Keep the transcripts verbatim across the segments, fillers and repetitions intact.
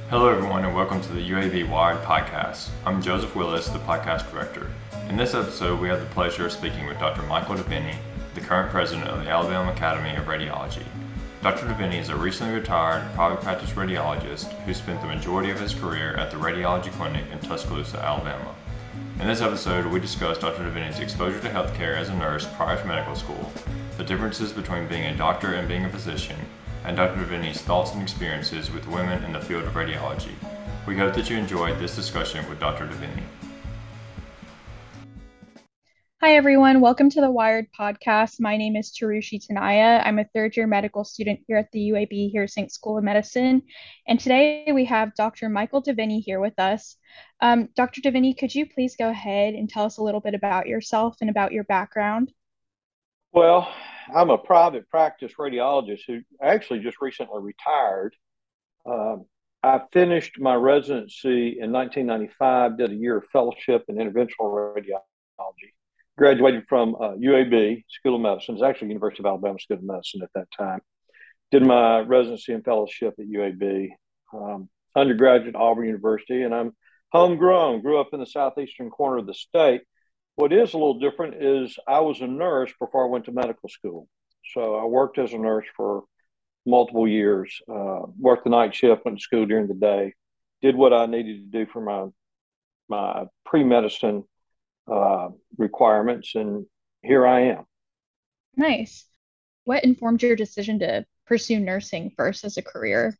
Hello, everyone, and welcome to the U A B Wired podcast. I'm Joseph Willis, the podcast director. In this episode, we have the pleasure of speaking with Doctor Michael DeVinny, the current president of the Alabama Academy of Radiology. Doctor DeVinny is a recently retired private practice radiologist who spent the majority of his career at the Radiology Clinic in Tuscaloosa, Alabama. In this episode, we discuss Doctor DeVinny's exposure to healthcare as a nurse prior to medical school, the differences between being a doctor and being a physician, and Doctor DeVinny's thoughts and experiences with women in the field of radiology. We hope that you enjoyed this discussion with Doctor DeVinny. Hi, everyone. Welcome to the Wired podcast. My name is Tarushi Tanaya. I'm a third year medical student here at the U A B Heersink School of Medicine. And today we have Doctor Michael DeVinny here with us. Um, Doctor DeVinny, could you please go ahead and tell us a little bit about yourself and about your background? Well, I'm a private practice radiologist who actually just recently retired. Um, I finished my residency in nineteen ninety-five, did a year of fellowship in interventional radiology, graduated from uh, U A B School of Medicine. It's actually University of Alabama School of Medicine at that time. Did my residency and fellowship at U A B, um, undergraduate at Auburn University, and I'm homegrown, grew up in the southeastern corner of the state. What is a little different is I was a nurse before I went to medical school. So I worked as a nurse for multiple years, uh, worked the night shift, went to school during the day, did what I needed to do for my my pre-medicine uh, requirements, and here I am. Nice. What informed your decision to pursue nursing first as a career?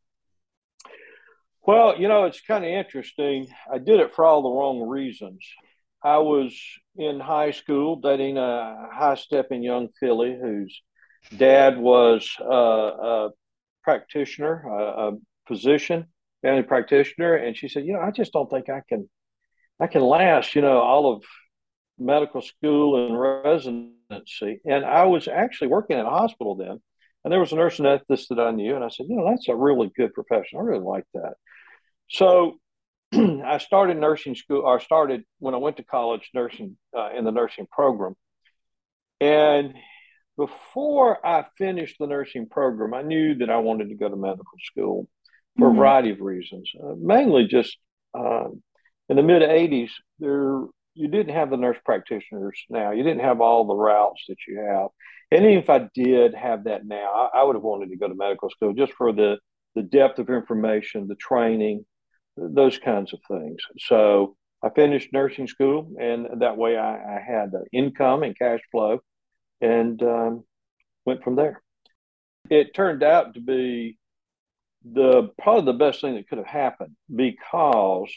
Well, you know, it's kind of interesting. I did it for all the wrong reasons. I was in high school dating a high-stepping young filly whose dad was uh, a practitioner, a, a physician, family practitioner, and she said, "You know, I just don't think I can, I can last, you know, all of medical school and residency." And I was actually working in a hospital then, and there was a nurse anesthetist that I knew, and I said, "You know, that's a really good profession. I really like that." So I started nursing school, or started when I went to college nursing uh, in the nursing program. And before I finished the nursing program, I knew that I wanted to go to medical school for a Mm-hmm. variety of reasons. Uh, mainly just um, in the mid eighties, there you didn't have the nurse practitioners now. You didn't have all the routes that you have. And even if I did have that now, I, I would have wanted to go to medical school just for the the depth of information, the training, those kinds of things. So I finished nursing school, and that way I, I had uh, income and cash flow, and um, went from there. It turned out to be the probably the best thing that could have happened because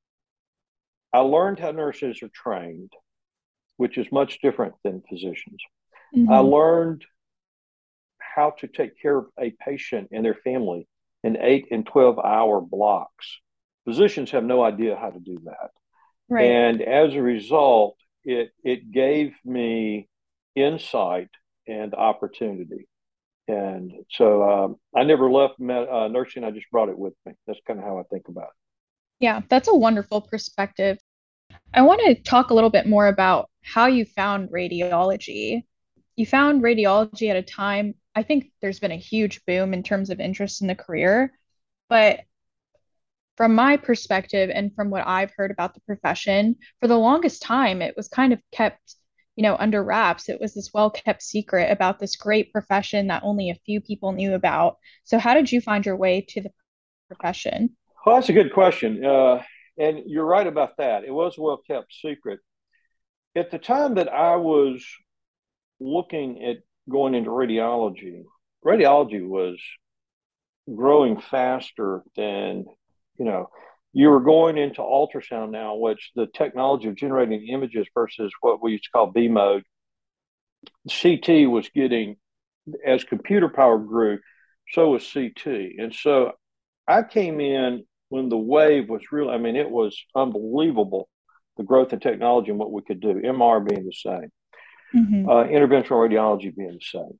I learned how nurses are trained, which is much different than physicians. I Mm-hmm. learned how to take care of a patient and their family in eight and twelve hour blocks. Physicians have no idea how to do that. Right. And as a result, it, it gave me insight and opportunity. And so um, I never left med- uh, nursing. I just brought it with me. That's kind of how I think about it. Yeah, that's a wonderful perspective. I want to talk a little bit more about how you found radiology. You found radiology at a time, I think there's been a huge boom in terms of interest in the career, but from my perspective and from what I've heard about the profession, for the longest time, it was kind of kept, you know, under wraps. It was this well-kept secret about this great profession that only a few people knew about. So how did you find your way to the profession? Well, that's a good question. Uh, and you're right about that. It was a well kept secret. At the time that I was looking at going into radiology, radiology was growing faster than, you know, you were going into ultrasound now, which the technology of generating images versus what we used to call B mode. C T was getting, as computer power grew, so was C T. And so I came in when the wave was real. I mean, it was unbelievable, the growth in technology and what we could do, M R being the same, Hmm. uh, interventional radiology being the same.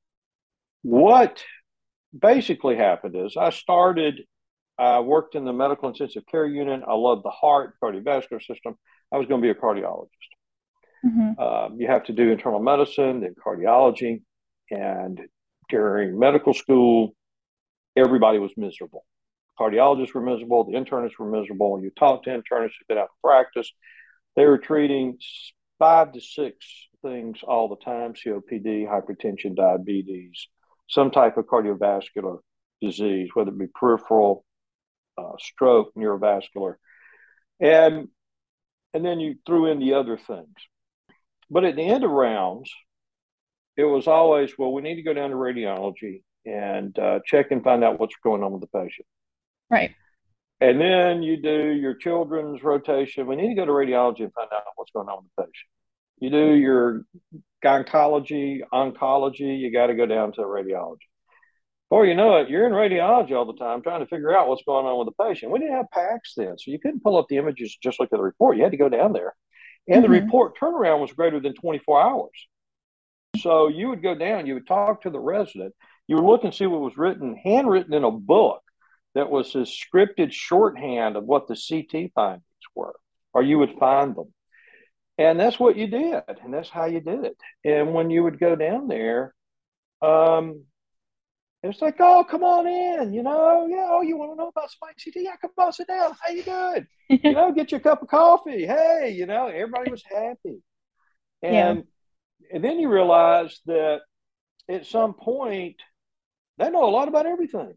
What basically happened is I started, I worked in the medical intensive care unit. I loved the heart, cardiovascular system. I was going to be a cardiologist. Hmm. Um, you have to do internal medicine, then cardiology. And during medical school, everybody was miserable. cardiologists were miserable, the internists were miserable. You talk to internists who've been out of practice, they were treating five to six things all the time: C O P D, hypertension, diabetes, some type of cardiovascular disease, whether it be peripheral, uh, stroke, neurovascular, and and then you threw in the other things. But at the end of rounds, it was always, well, we need to go down to radiology and uh, check and find out what's going on with the patient. Right. And then you do your children's rotation. We need to go to radiology and find out what's going on with the patient. You do your gynecology, oncology, you got to go down to radiology. Before you know it, you're in radiology all the time trying to figure out what's going on with the patient. We didn't have PACS then, so you couldn't pull up the images, just look at the report. You had to go down there. And mm-hmm. the report turnaround was greater than twenty-four hours. So you would go down, you would talk to the resident, you would look and see what was written, handwritten in a book that was his scripted shorthand of what the C T findings were, or you would find them. And that's what you did, and that's how you did it. And when you would go down there, um, it's like, oh, come on in, you know, yeah, oh, you want to know about spike C T? Yeah, come on, sit down. How you doing? You know, get you a cup of coffee. Hey, you know, everybody was happy. And yeah. And then you realize that at some point, they know a lot about everything.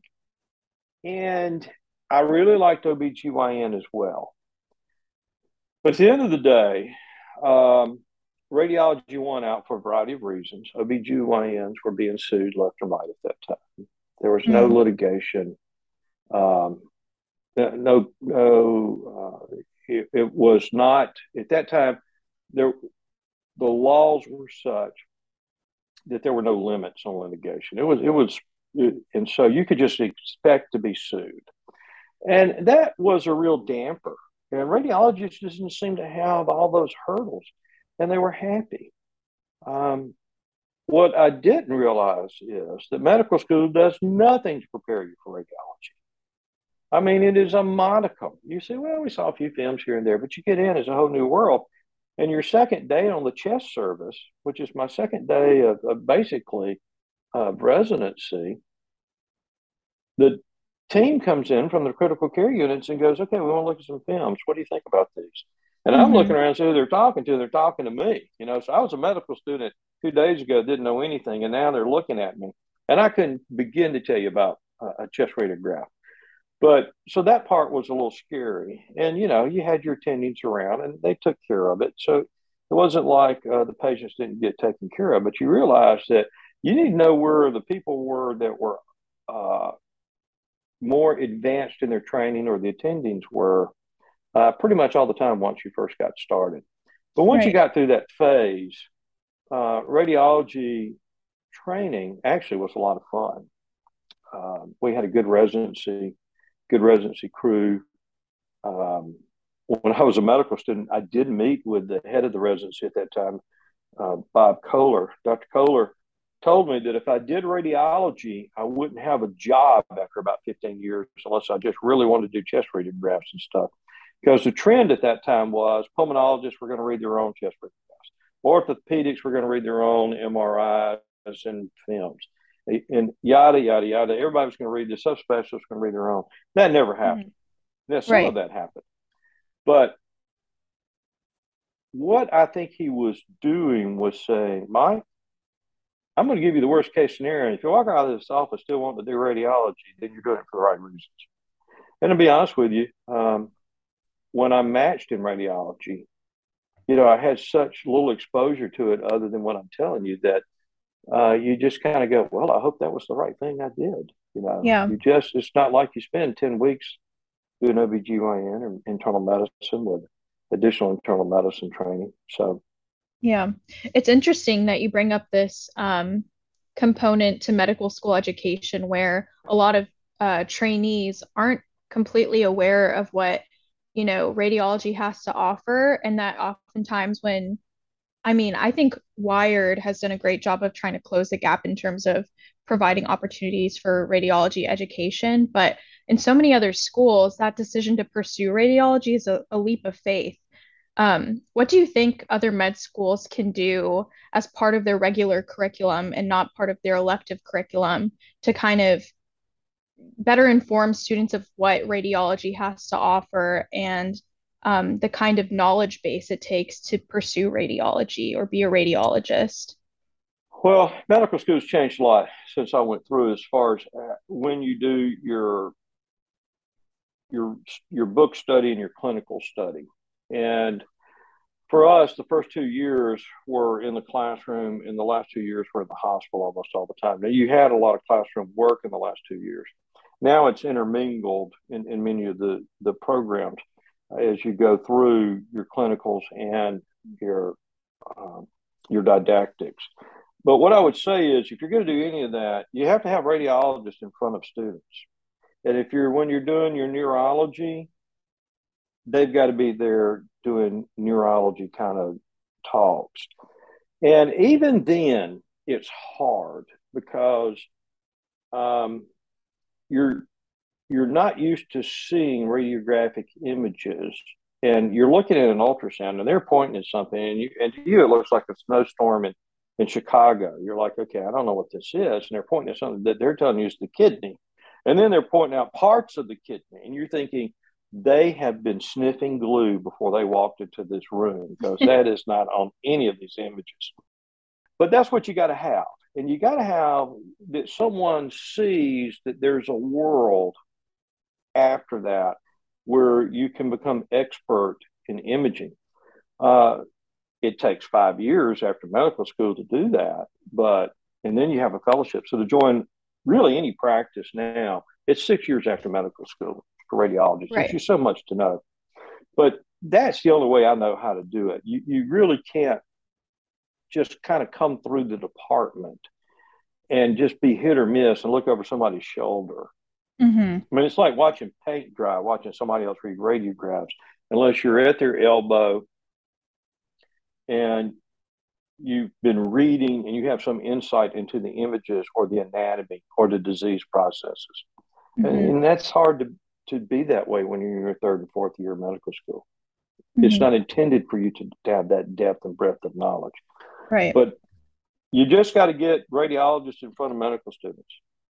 And I really liked O B G Y N as well. But at the end of the day, um, radiology won out for a variety of reasons. O B G Y Ns were being sued left and right at that time. There was no mm-hmm. litigation. Um, no, no, uh, it, it was not, at that time, there. The laws were such that there were no limits on litigation. It was, it was, it, and so you could just expect to be sued. And that was a real damper. And radiologists didn't seem to have all those hurdles, and they were happy. Um, what I didn't realize is that medical school does nothing to prepare you for radiology. I mean, it is a modicum. You say, well, we saw a few films here and there, but you get in, it's a whole new world. And your second day on the chest service, which is my second day of, of basically uh, residency, the team comes in from the critical care units and goes, okay, we want to look at some films. What do you think about these? And mm-hmm. I'm looking around and see who they're talking to. They're talking to me. You know, so I was a medical student two days ago, didn't know anything, and now they're looking at me. And I couldn't begin to tell you about uh, a chest radiograph. But so that part was a little scary. And, you know, you had your attendings around and they took care of it. So it wasn't like uh, the patients didn't get taken care of, but you realized that you need to know where the people were that were uh, more advanced in their training, or the attendings were uh, pretty much all the time once you first got started. But once right. you got through that phase, uh, radiology training actually was a lot of fun. Uh, we had a good residency. Good residency crew. Um, when I was a medical student, I did meet with the head of the residency at that time, uh, Bob Kohler. Doctor Kohler told me that if I did radiology, I wouldn't have a job after about fifteen years unless I just really wanted to do chest radiographs and stuff. Because the trend at that time was pulmonologists were going to read their own chest radiographs. Orthopedics were going to read their own M R Is and films. And yada, yada, yada. Everybody was going to read, the subspecialists were going to read their own. That never happened. Mm-hmm. Now, some right. of that happened. But what I think he was doing was saying, Mike, I'm going to give you the worst case scenario. If you walk out of this office still wanting to do radiology, then you're doing it for the right reasons. And to be honest with you, um, when I matched in radiology, you know, I had such little exposure to it other than what I'm telling you that Uh, you just kind of go, well, I hope that was the right thing I did. You know, yeah. you just, it's not like you spend ten weeks doing O B G Y N or internal medicine with additional internal medicine training. So, yeah, it's interesting that you bring up this um, component to medical school education where a lot of uh, trainees aren't completely aware of what, you know, radiology has to offer. And that oftentimes when I mean, I think Wired has done a great job of trying to close the gap in terms of providing opportunities for radiology education. But in so many other schools, that decision to pursue radiology is a, a leap of faith. Um, what do you think other med schools can do as part of their regular curriculum and not part of their elective curriculum to kind of better inform students of what radiology has to offer and um, the kind of knowledge base it takes to pursue radiology or be a radiologist? Well, medical school's changed a lot since I went through as far as uh, when you do your your your book study and your clinical study. And for us, the first two years were in the classroom, and the last two years were in the hospital almost all the time. Now, you had a lot of classroom work in the last two years. Now it's intermingled in, in many of the, the programs as you go through your clinicals and your um, your didactics. But what I would say is, if you're going to do any of that, you have to have radiologists in front of students. And if you're when you're doing your neurology, they've got to be there doing neurology kind of talks. And even then, it's hard because um, you're you're not used to seeing radiographic images, and you're looking at an ultrasound, and they're pointing at something, and you and to you it looks like a snowstorm in, in Chicago. You're like, okay, I don't know what this is, and they're pointing at something that they're telling you is the kidney, and then they're pointing out parts of the kidney, and you're thinking they have been sniffing glue before they walked into this room because that is not on any of these images. But that's what you got to have. And you got to have that someone sees that there's a world after that where you can become expert in imaging. Uh, it takes five years after medical school to do that, but and then you have a fellowship. So to join really any practice now, it's six years after medical school for radiologists. Right. There's so much to know. But that's the only way I know how to do it. You, you really can't just kind of come through the department and just be hit or miss and look over somebody's shoulder. Mm-hmm. I mean, it's like watching paint dry, watching somebody else read radiographs, unless you're at their elbow and you've been reading and you have some insight into the images or the anatomy or the disease processes. Mm-hmm. And, and that's hard to, to be that way when you're in your third and fourth year of medical school. Mm-hmm. It's not intended for you to, to have that depth and breadth of knowledge. Right. But you just got to get radiologists in front of medical students.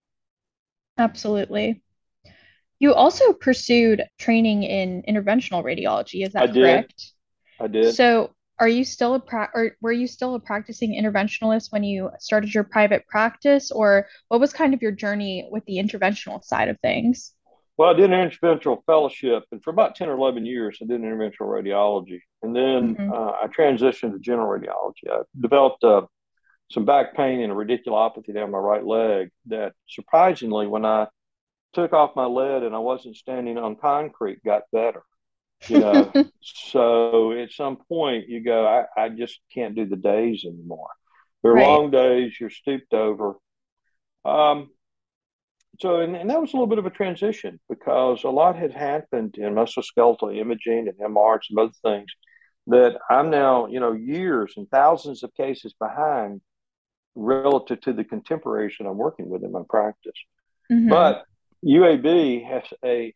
Absolutely. You also pursued training in interventional radiology, is that I correct? I did. So are you still a pra- or were you still a practicing interventionalist when you started your private practice, or what was kind of your journey with the interventional side of things? Well, I did an interventional fellowship, and for about ten or eleven years, I did interventional radiology. And then mm-hmm. uh, I transitioned to general radiology. I developed uh, some back pain and a radiculopathy down my right leg that surprisingly, when I took off my lead and I wasn't standing on concrete, got better. You know, so at some point you go, I, I just can't do the days anymore. They're right. Long days, you're stooped over. Um, so, and, and that was a little bit of a transition because a lot had happened in musculoskeletal imaging and M R and some other things that I'm now, you know, years and thousands of cases behind relative to the contemporaries that I'm working with in my practice. Mm-hmm. But U A B has a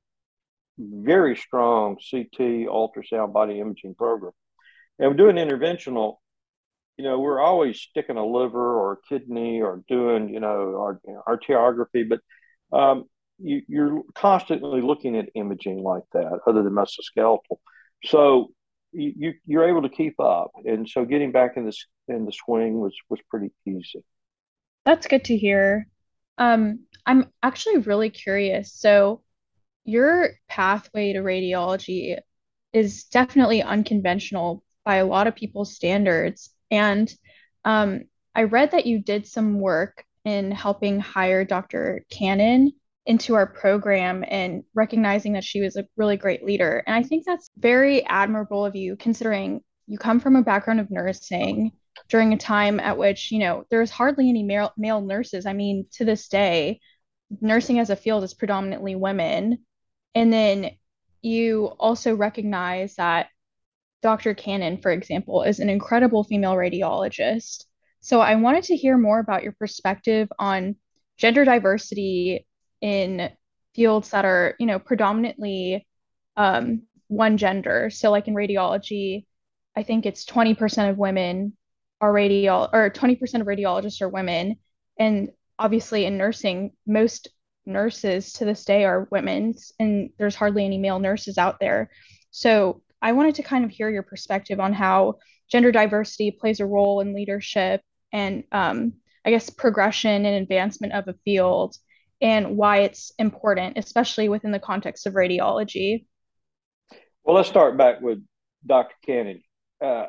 very strong C T ultrasound body imaging program. And we're doing interventional, you know, we're always sticking a liver or a kidney or doing, you know, our, you know, arteriography, but um, you, you're constantly looking at imaging like that other than musculoskeletal. So you, you're able to keep up. And so getting back in this in the swing was, was pretty easy. That's good to hear. Um, I'm actually really curious. So your pathway to radiology is definitely unconventional by a lot of people's standards. And um, I read that you did some work in helping hire Doctor Cannon into our program and recognizing that she was a really great leader. And I think that's very admirable of you, considering you come from a background of nursing during a time at which, you know, there's hardly any male, male nurses. I mean, to this day, nursing as a field is predominantly women. And then you also recognize that Doctor Cannon, for example, is an incredible female radiologist. So I wanted to hear more about your perspective on gender diversity in fields that are, you know, predominantly um, one gender. So like in radiology, I think it's twenty percent of women are radiol or twenty percent of radiologists are women. And obviously in nursing, most nurses to this day are women, and there's hardly any male nurses out there. So I wanted to kind of hear your perspective on how gender diversity plays a role in leadership and um, I guess progression and advancement of a field and why it's important, especially within the context of radiology. Well, let's start back with Doctor Kennedy. Uh,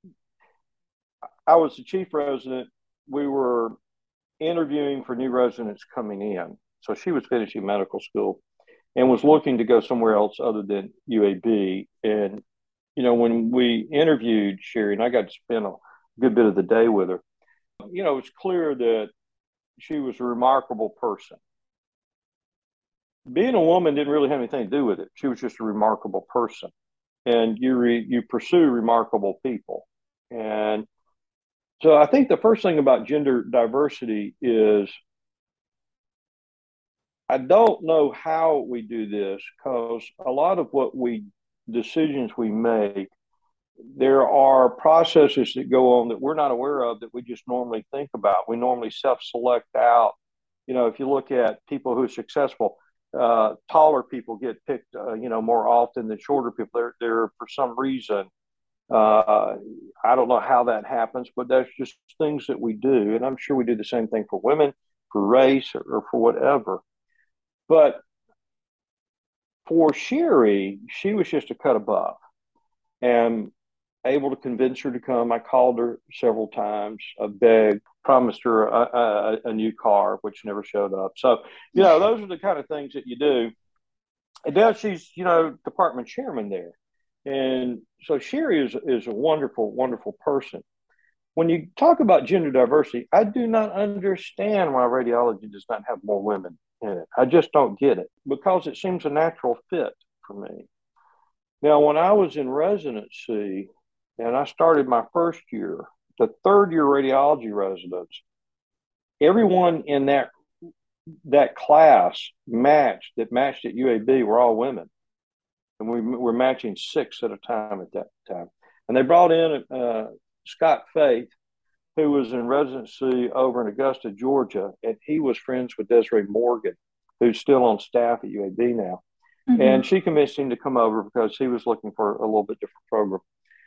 I was the chief resident. We were interviewing for new residents coming in. So she was finishing medical school and was looking to go somewhere else other than U A B. And, you know, when we interviewed Sherry, and I got to spend a good bit of the day with her, you know, it's clear that she was a remarkable person. Being a woman didn't really have anything to do with it. She was just a remarkable person. And you re, you pursue remarkable people. And so I think the first thing about gender diversity is I don't know how we do this because a lot of what we decisions we make, there are processes that go on that we're not aware of that we just normally think about. We normally self-select out. You know, if you look at people who are successful, uh, taller people get picked, uh, you know, more often than shorter people. They're, they're for some reason, uh, I don't know how that happens, but that's just things that we do. And I'm sure we do the same thing for women, for race, or, or for whatever. But for Sherry, she was just a cut above and able to convince her to come. I called her several times. I begged, promised her a, a, a new car, which never showed up. So, you know, those are the kind of things that you do. And now she's, you know, department chairman there. And so Sherry is, is a wonderful, wonderful person. When you talk about gender diversity, I do not understand why radiology does not have more women in it. I just don't get it because it seems a natural fit for me. Now, when I was in residency and I started my first year, the third year radiology residents, everyone in that that class matched that matched at U A B were all women. And we were matching six at a time at that time. And they brought in uh, Scott Faith, who was in residency over in Augusta, Georgia, and he was friends with Desiree Morgan, who's still on staff at U A B now. Mm-hmm. And she convinced him to come over because he was looking for a little bit different program.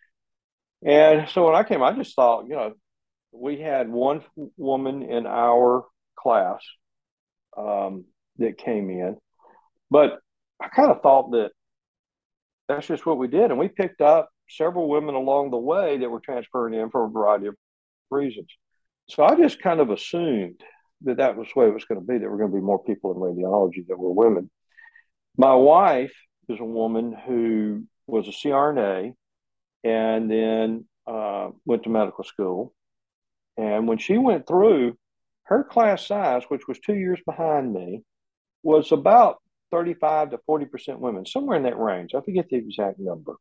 And so when I came, I just thought, you know, we had one woman in our class um, that came in, but I kind of thought that that's just what we did. And we picked up several women along the way that were transferring in for a variety of reasons. So I just kind of assumed that that was the way it was going to be, that were going to be more people in radiology that were women. My wife is a woman who was a C R N A and then uh, went to medical school. And when she went through, her class size, which was two years behind me, was about thirty-five to forty percent women, somewhere in that range. I forget the exact number.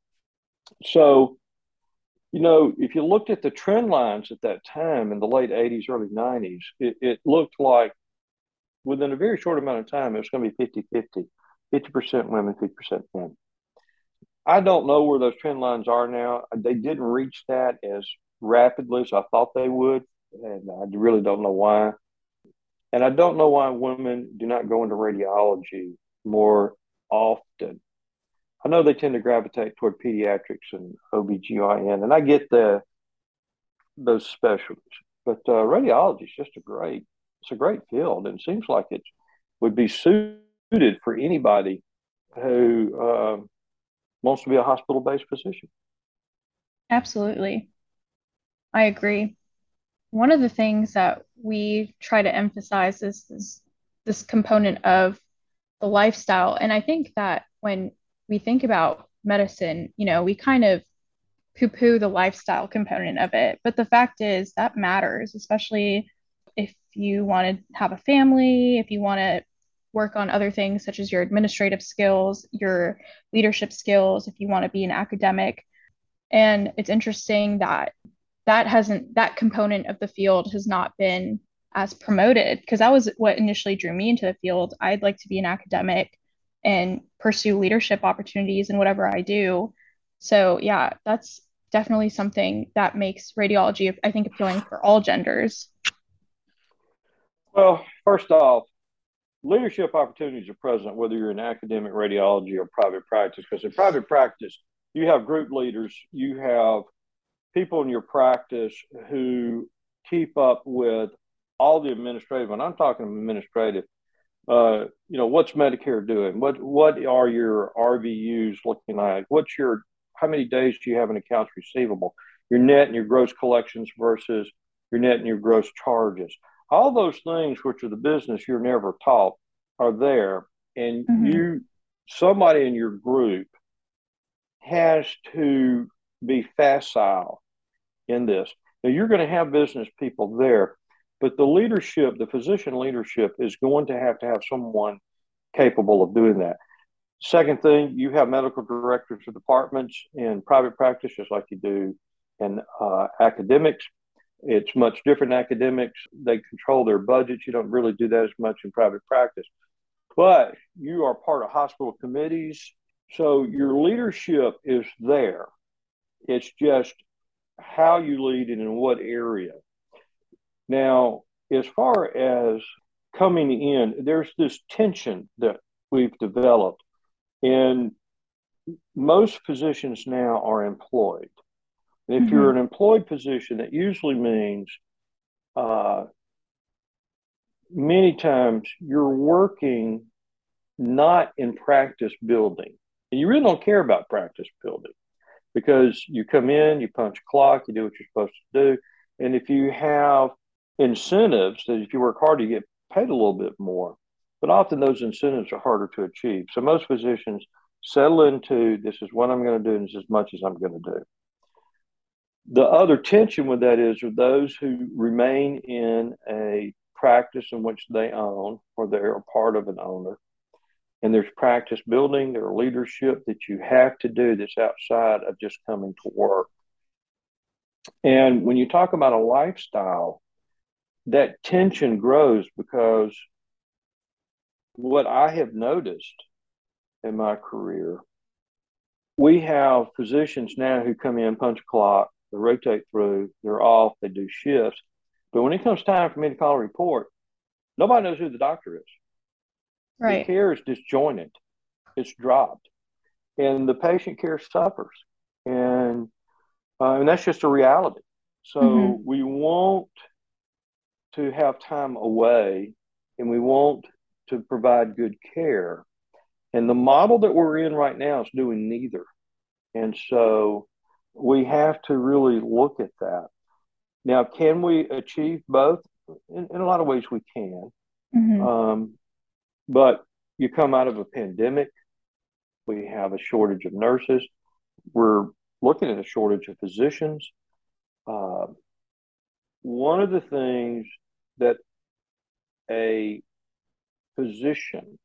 So, you know, if you looked at the trend lines at that time in the late eighties, early nineties, it, it looked like within a very short amount of time, it was going to be fifty-fifty, fifty percent women, fifty percent men. I don't know where those trend lines are now. They didn't reach that as rapidly as I thought they would, and I really don't know why. And I don't know why women do not go into radiology more often. I know they tend to gravitate toward pediatrics and O B G Y N, and I get the those specialties. But uh, radiology is just a great, it's a great field, and it seems like it would be suited for anybody who uh, wants to be a hospital-based physician. Absolutely. I agree. One of the things that we try to emphasize is this, this component of the lifestyle. And I think that when we think about medicine, you know, we kind of poo-poo the lifestyle component of it. But the fact is that matters, especially if you want to have a family, if you want to work on other things such as your administrative skills, your leadership skills, if you want to be an academic. And it's interesting that that hasn't, that component of the field has not been as promoted, because that was what initially drew me into the field. I'd like to be an academic and pursue leadership opportunities in whatever I do. So yeah, that's definitely something that makes radiology, I think, appealing for all genders. Well, first off, leadership opportunities are present whether you're in academic radiology or private practice, because in private practice, you have group leaders, you have people in your practice who keep up with all the administrative, and I'm talking administrative, uh, you know, what's Medicare doing? What what are your R V Us looking like? What's your, how many days do you have in accounts receivable? Your net and your gross collections versus your net and your gross charges. All those things, which are the business you're never taught, are there. And Mm-hmm. you, somebody in your group has to be facile in this. Now, you're going to have business people there, but the leadership, the physician leadership, is going to have to have someone capable of doing that. Second thing, you have medical directors of departments in private practice, just like you do in uh, academics. It's much different in academics. They control their budgets. You don't really do that as much in private practice. But you are part of hospital committees, so your leadership is there. It's just how you lead and in what area. Now, as far as coming in, there's this tension that we've developed, and most physicians now are employed. And if mm-hmm. you're an employed physician, that usually means uh, many times you're working not in practice building. And you really don't care about practice building, because you come in, you punch a clock, you do what you're supposed to do. And if you have incentives that if you work hard, you get paid a little bit more. But often those incentives are harder to achieve. So most physicians settle into, this is what I'm going to do, and this is as much as I'm going to do. The other tension with that is, are those who remain in a practice in which they own, or they're a part of an owner, and there's practice building, there are leadership that you have to do that's outside of just coming to work. And when you talk about a lifestyle, that tension grows, because what I have noticed in my career, we have physicians now who come in, punch a clock, they rotate through, they're off, they do shifts. But when it comes time for me to call a report, nobody knows who the doctor is. Right. The care is disjointed. It's dropped. And the patient care suffers. And, uh, and that's just a reality. So mm-hmm. we want to have time away, and we want to provide good care. And the model that we're in right now is doing neither. And so we have to really look at that. Now, can we achieve both? In, in a lot of ways we can. Mm-hmm. Um, but you come out of a pandemic, we have a shortage of nurses. We're looking at a shortage of physicians. Uh, one of the things that a physician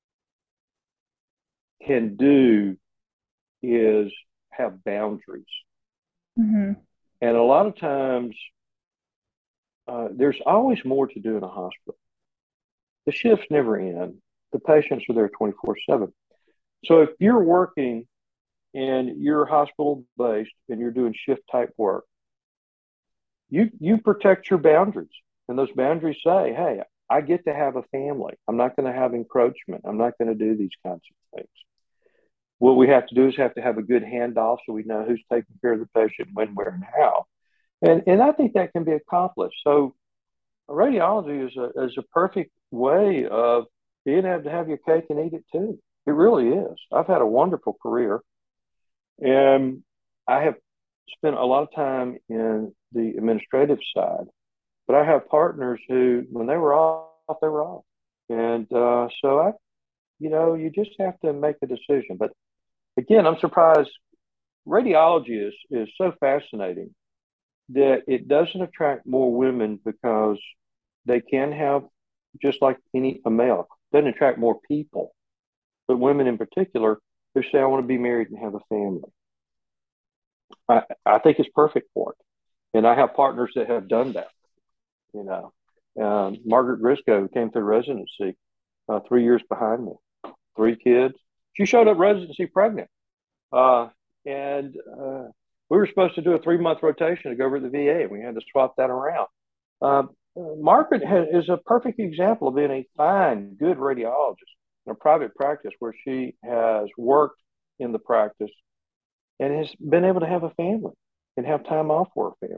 can do is have boundaries. Mm-hmm. And a lot of times, uh, there's always more to do in a hospital. The shifts never end. The patients are there twenty-four seven. So if you're working and you're hospital-based and you're doing shift-type work, you you protect your boundaries. And those boundaries say, hey, I get to have a family. I'm not going to have encroachment. I'm not going to do these kinds of things. What we have to do is have to have a good handoff so we know who's taking care of the patient, when, where, and how. And and I think that can be accomplished. So radiology is a is a perfect way of being able to have your cake and eat it too. It really is. I've had a wonderful career, and I have spent a lot of time in the administrative side. But I have partners who, when they were off, they were off. And uh, so I, you know, you just have to make a decision. But again, I'm surprised. Radiology is is so fascinating that it doesn't attract more women, because they can have, just like any a male, doesn't attract more people, but women in particular who say, I want to be married and have a family. I, I think it's perfect for it. And I have partners that have done that. You know, um, Margaret Grisco, who came through residency uh, three years behind me, three kids. She showed up residency pregnant. Uh, and uh, we were supposed to do a three-month rotation to go over to the V A, and we had to swap that around. Uh, Margaret has, is a perfect example of being a fine, good radiologist in a private practice where she has worked in the practice and has been able to have a family and have time off for her family.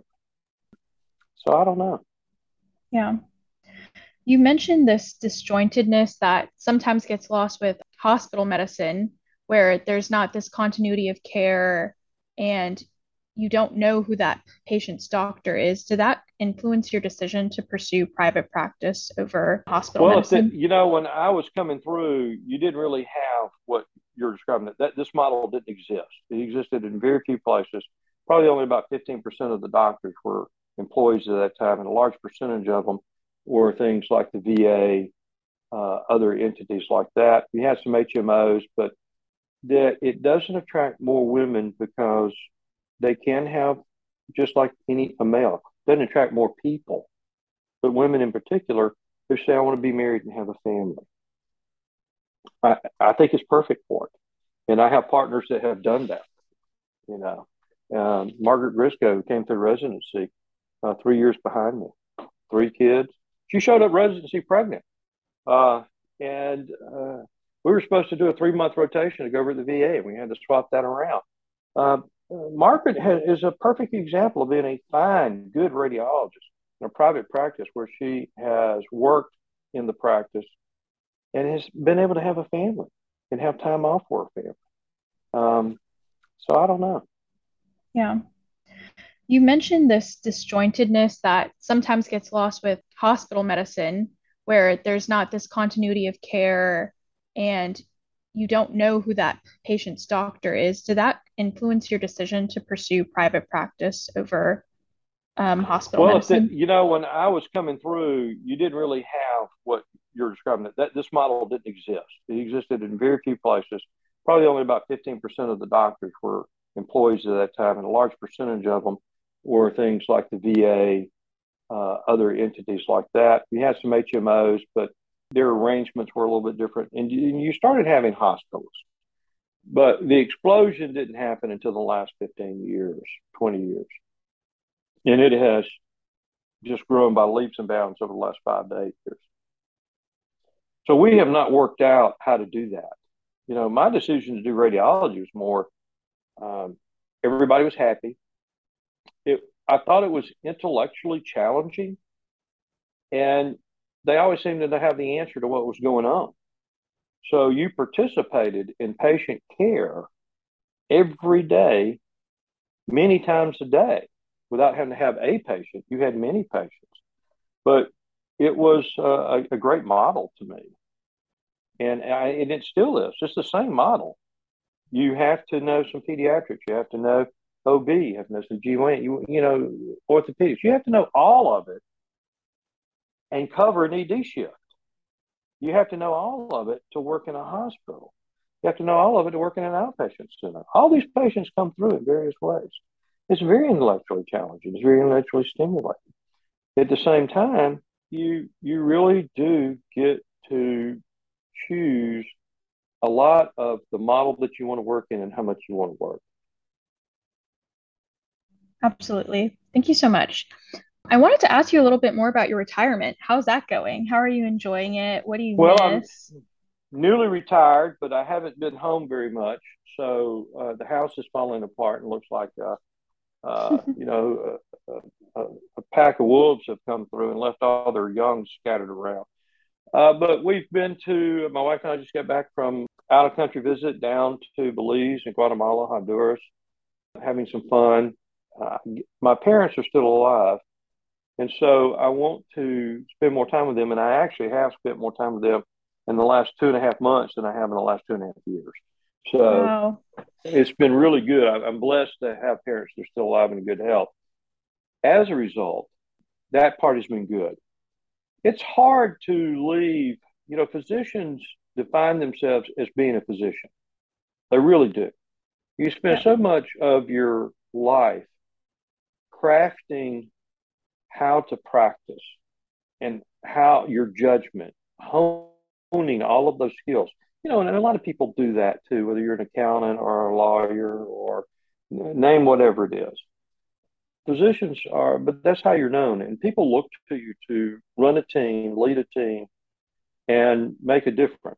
So I don't know. Yeah. You mentioned this disjointedness that sometimes gets lost with hospital medicine, where there's not this continuity of care and you don't know who that patient's doctor is. Did that influence your decision to pursue private practice over hospital Well, if the, medicine? you know, when I was coming through, you didn't really have what you're describing. That, that this model didn't exist. It existed in very few places. Probably only about fifteen percent of the doctors were employees at that time, and a large percentage of them were things like the V A, uh, other entities like that. We had some H M Os, but that it doesn't attract more women because they can have, just like any a male, it doesn't attract more people, but women in particular who say, I want to be married and have a family. I, I think it's perfect for it. And I have partners that have done that. You know, um, Margaret Grisco came through residency uh, three years behind me, three kids. She showed up residency pregnant. Uh, and uh, we were supposed to do a three month rotation to go over to the V A, and we had to swap that around. Uh, Margaret has, is a perfect example of being a fine, good radiologist in a private practice where she has worked in the practice and has been able to have a family and have time off for her family. Um, so I don't know. Yeah. You mentioned this disjointedness that sometimes gets lost with hospital medicine, where there's not this continuity of care and you don't know who that patient's doctor is. Did that influence your decision to pursue private practice over um, hospital Well, if the, medicine? you know, when I was coming through, you didn't really have what you're describing. That, that this model didn't exist. It existed in very few places. Probably only about fifteen percent of the doctors were employees at that time, and a large percentage of them were things like the V A, uh, other entities like that. We had some H M Os, but their arrangements were a little bit different. And you, and you started having hospitals. But the explosion didn't happen until the last fifteen years, twenty years. And it has just grown by leaps and bounds over the last five to eight years. So we have not worked out how to do that. You know, my decision to do radiology was more, um, everybody was happy. It, I thought it was intellectually challenging, and they always seemed to have the answer to what was going on. So you participated in patient care every day, many times a day, without having to have a patient. You had many patients, but it was uh, a, a great model to me. And, I, and it still is. It's the same model. You have to know some pediatrics. You have to know O B. You have to know some G Y N. You, you know, orthopedics. You have to know all of it and cover an E D shift. You have to know all of it to work in a hospital. You have to know all of it to work in an outpatient center. All these patients come through in various ways. It's very intellectually challenging. It's very intellectually stimulating. At the same time, you you really do get to choose a lot of the model that you want to work in and how much you want to work. Absolutely. Thank you so much. I wanted to ask you a little bit more about your retirement. How's that going? How are you enjoying it? What do you Well, I'm miss? newly retired, but I haven't been home very much. So uh, the house is falling apart and looks like, uh, uh, you know, a, a, a pack of wolves have come through and left all their young scattered around. Uh, but we've been to, my wife and I just got back from out of country visit down to Belize and Guatemala, Honduras, having some fun. Uh, my parents are still alive. And so I want to spend more time with them. And I actually have spent more time with them in the last two and a half months than I have in the last two and a half years. So Wow. it's been really good. I'm blessed to have parents that are still alive and in good health. As a result, that part has been good. It's hard to leave, you know, physicians define themselves as being a physician. They really do. You spend Yeah. so much of your life crafting how to practice and how your judgment, honing all of those skills. You know, and a lot of people do that too, whether you're an accountant or a lawyer or name whatever it is. Physicians are, but that's how you're known. And people look to you to run a team, lead a team, and make a difference.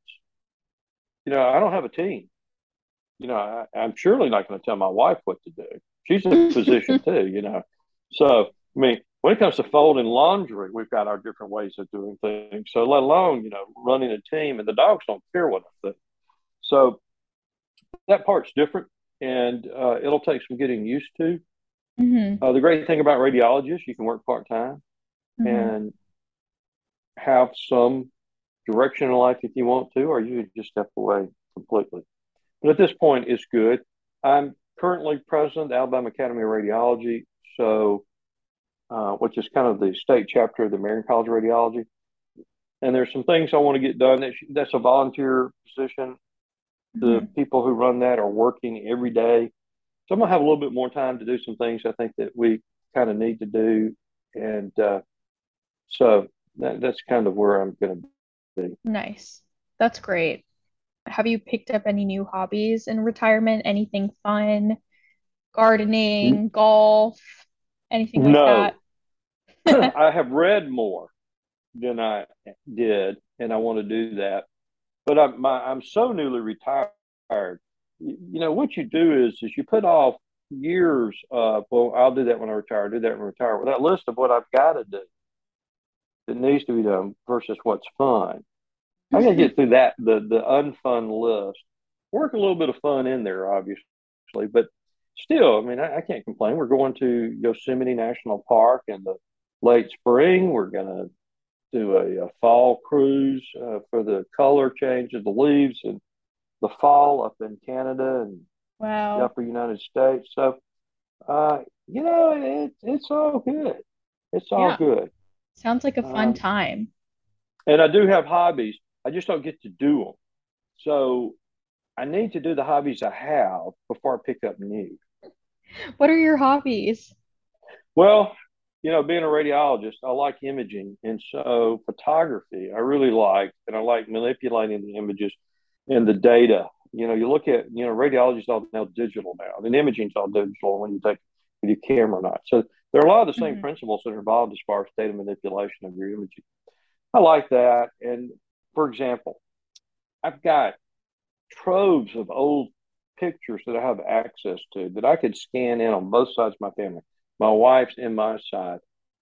You know, I don't have a team. You know, I, I'm surely not going to tell my wife what to do. She's a physician too, you know. So, I mean, when it comes to folding laundry, we've got our different ways of doing things. So, let alone, you know, running a team, and the dogs don't care what I think. So, that part's different, and uh, it'll take some getting used to. Mm-hmm. Uh, the great thing about radiology is you can work part time Mm-hmm. and have some direction in life if you want to, or you can just step away completely. But at this point, it's good. I'm currently president of the Alabama Academy of Radiology, so uh, which is kind of the state chapter of the American College of Radiology. And there's some things I want to get done. That's, that's a volunteer position. The Mm-hmm. people who run that are working every day. So I'm going to have a little bit more time to do some things I think that we kind of need to do. And uh, so that, that's kind of where I'm going to be. Nice. That's great. Have you picked up any new hobbies in retirement? Anything fun? Gardening, golf, anything like that? No, I have read more than I did, and I want to do that. But I'm my, I'm so newly retired. You, you know what you do is is you put off years of, well, I'll do that when I retire. I'll do that when I retire. With that list of what I've got to do that needs to be done versus what's fun. I got to get through that the the unfun list. Work a little bit of fun in there, obviously, but still, I mean, I, I can't complain. We're going to Yosemite National Park in the late spring. We're going to do a, a fall cruise uh, for the color change of the leaves and the fall up in Canada and the Wow. upper United States. So, uh, you know, it, it's all good. It's all Yeah. good. Sounds like a fun Um, time. and I do have hobbies. I just don't get to do them. So I need to do the hobbies I have before I pick up new. What are your hobbies? Well, you know, being a radiologist, I like imaging. And so photography, I really like, and I like manipulating the images and the data. You know, you look at, you know, radiology is all now digital now, and imaging is all digital when you take with your camera or not. So there are a lot of the same Hmm. principles that are involved as far as data manipulation of your imaging. I like that. And for example, I've got troves of old pictures that I have access to that I could scan in on both sides of my family, my wife's and my side,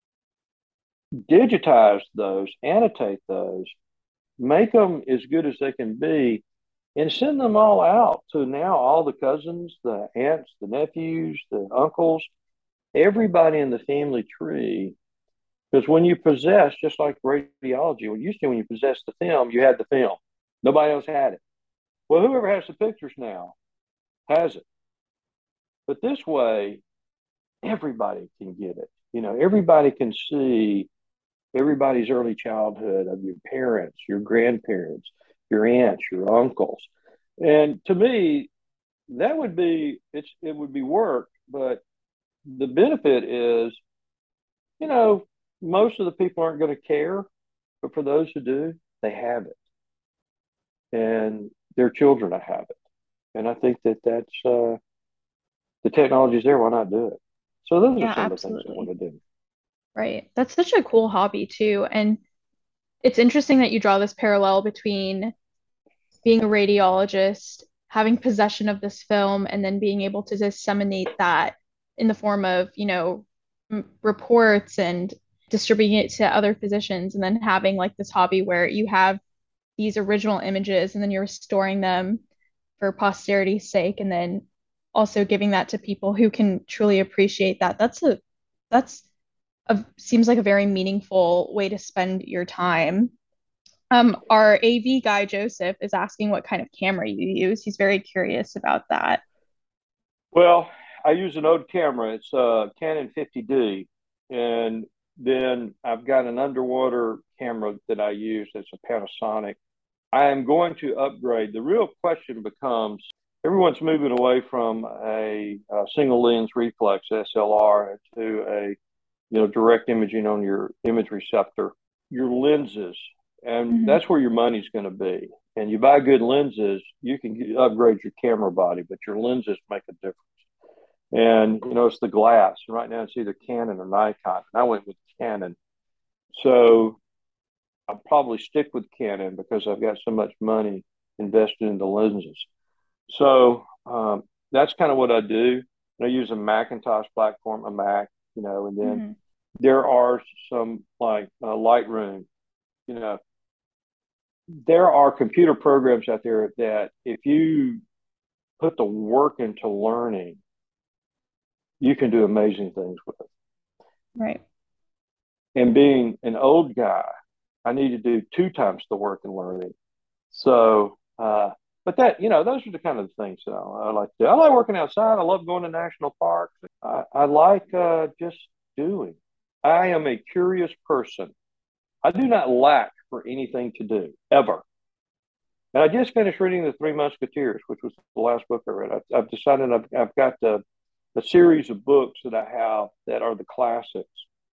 digitize those, annotate those, make them as good as they can be, and send them all out to now all the cousins, the aunts, the nephews, the uncles, everybody in the family tree. Because when you possess, just like radiology, when you used to, when you possess the film, you had the film. Nobody else had it. Well, whoever has the pictures now has it. But this way, everybody can get it. You know, everybody can see everybody's early childhood of your parents, your grandparents, your aunts, your uncles. And to me, that would be it's it would be work, but the benefit is, you know, most of the people aren't going to care, but for those who do, they have it, and their children have it. And I think that that's uh, the technology's there. Why not do it? So those are Yeah, some of the things I want absolutely. to do. Right. That's such a cool hobby too. And it's interesting that you draw this parallel between being a radiologist, having possession of this film, and then being able to disseminate that in the form of, you know, m- reports and distributing it to other physicians, and then having like this hobby where you have these original images and then you're storing them for posterity's sake, and then also giving that to people who can truly appreciate that. That's a that's a seems like a very meaningful way to spend your time. Um, our A V guy, Joseph, is asking what kind of camera you use. He's very curious about that. Well, I use an old camera. It's a Canon fifty D, and then I've got an underwater camera that I use. That's a Panasonic. I am going to upgrade. The real question becomes: everyone's moving away from a, a single lens reflex S L R to a you know direct imaging on your image receptor. Your lenses, and Mhm. that's where your money's going to be. And you buy good lenses, you can get, upgrade your camera body, but your lenses make a difference. And, you know, it's the glass. And right now it's either Canon or Nikon. And I went with Canon. So I'll probably stick with Canon because I've got so much money invested in the lenses. So um, that's kind of what I do. And I use a Macintosh platform, a Mac, you know, and then Mm-hmm. there are some like uh, Lightroom, you know, there are computer programs out there that if you put the work into learning, you can do amazing things with it. Right. And being an old guy, I need to do two times the work in learning. So, uh, but that, you know, those are the kind of things that I, I like to do. I like working outside. I love going to national parks. I, I like uh, just doing. I am a curious person. I do not lack for anything to do, ever. And I just finished reading The Three Musketeers, which was the last book I read. I've, I've decided I've, I've got the, a series of books that I have that are the classics.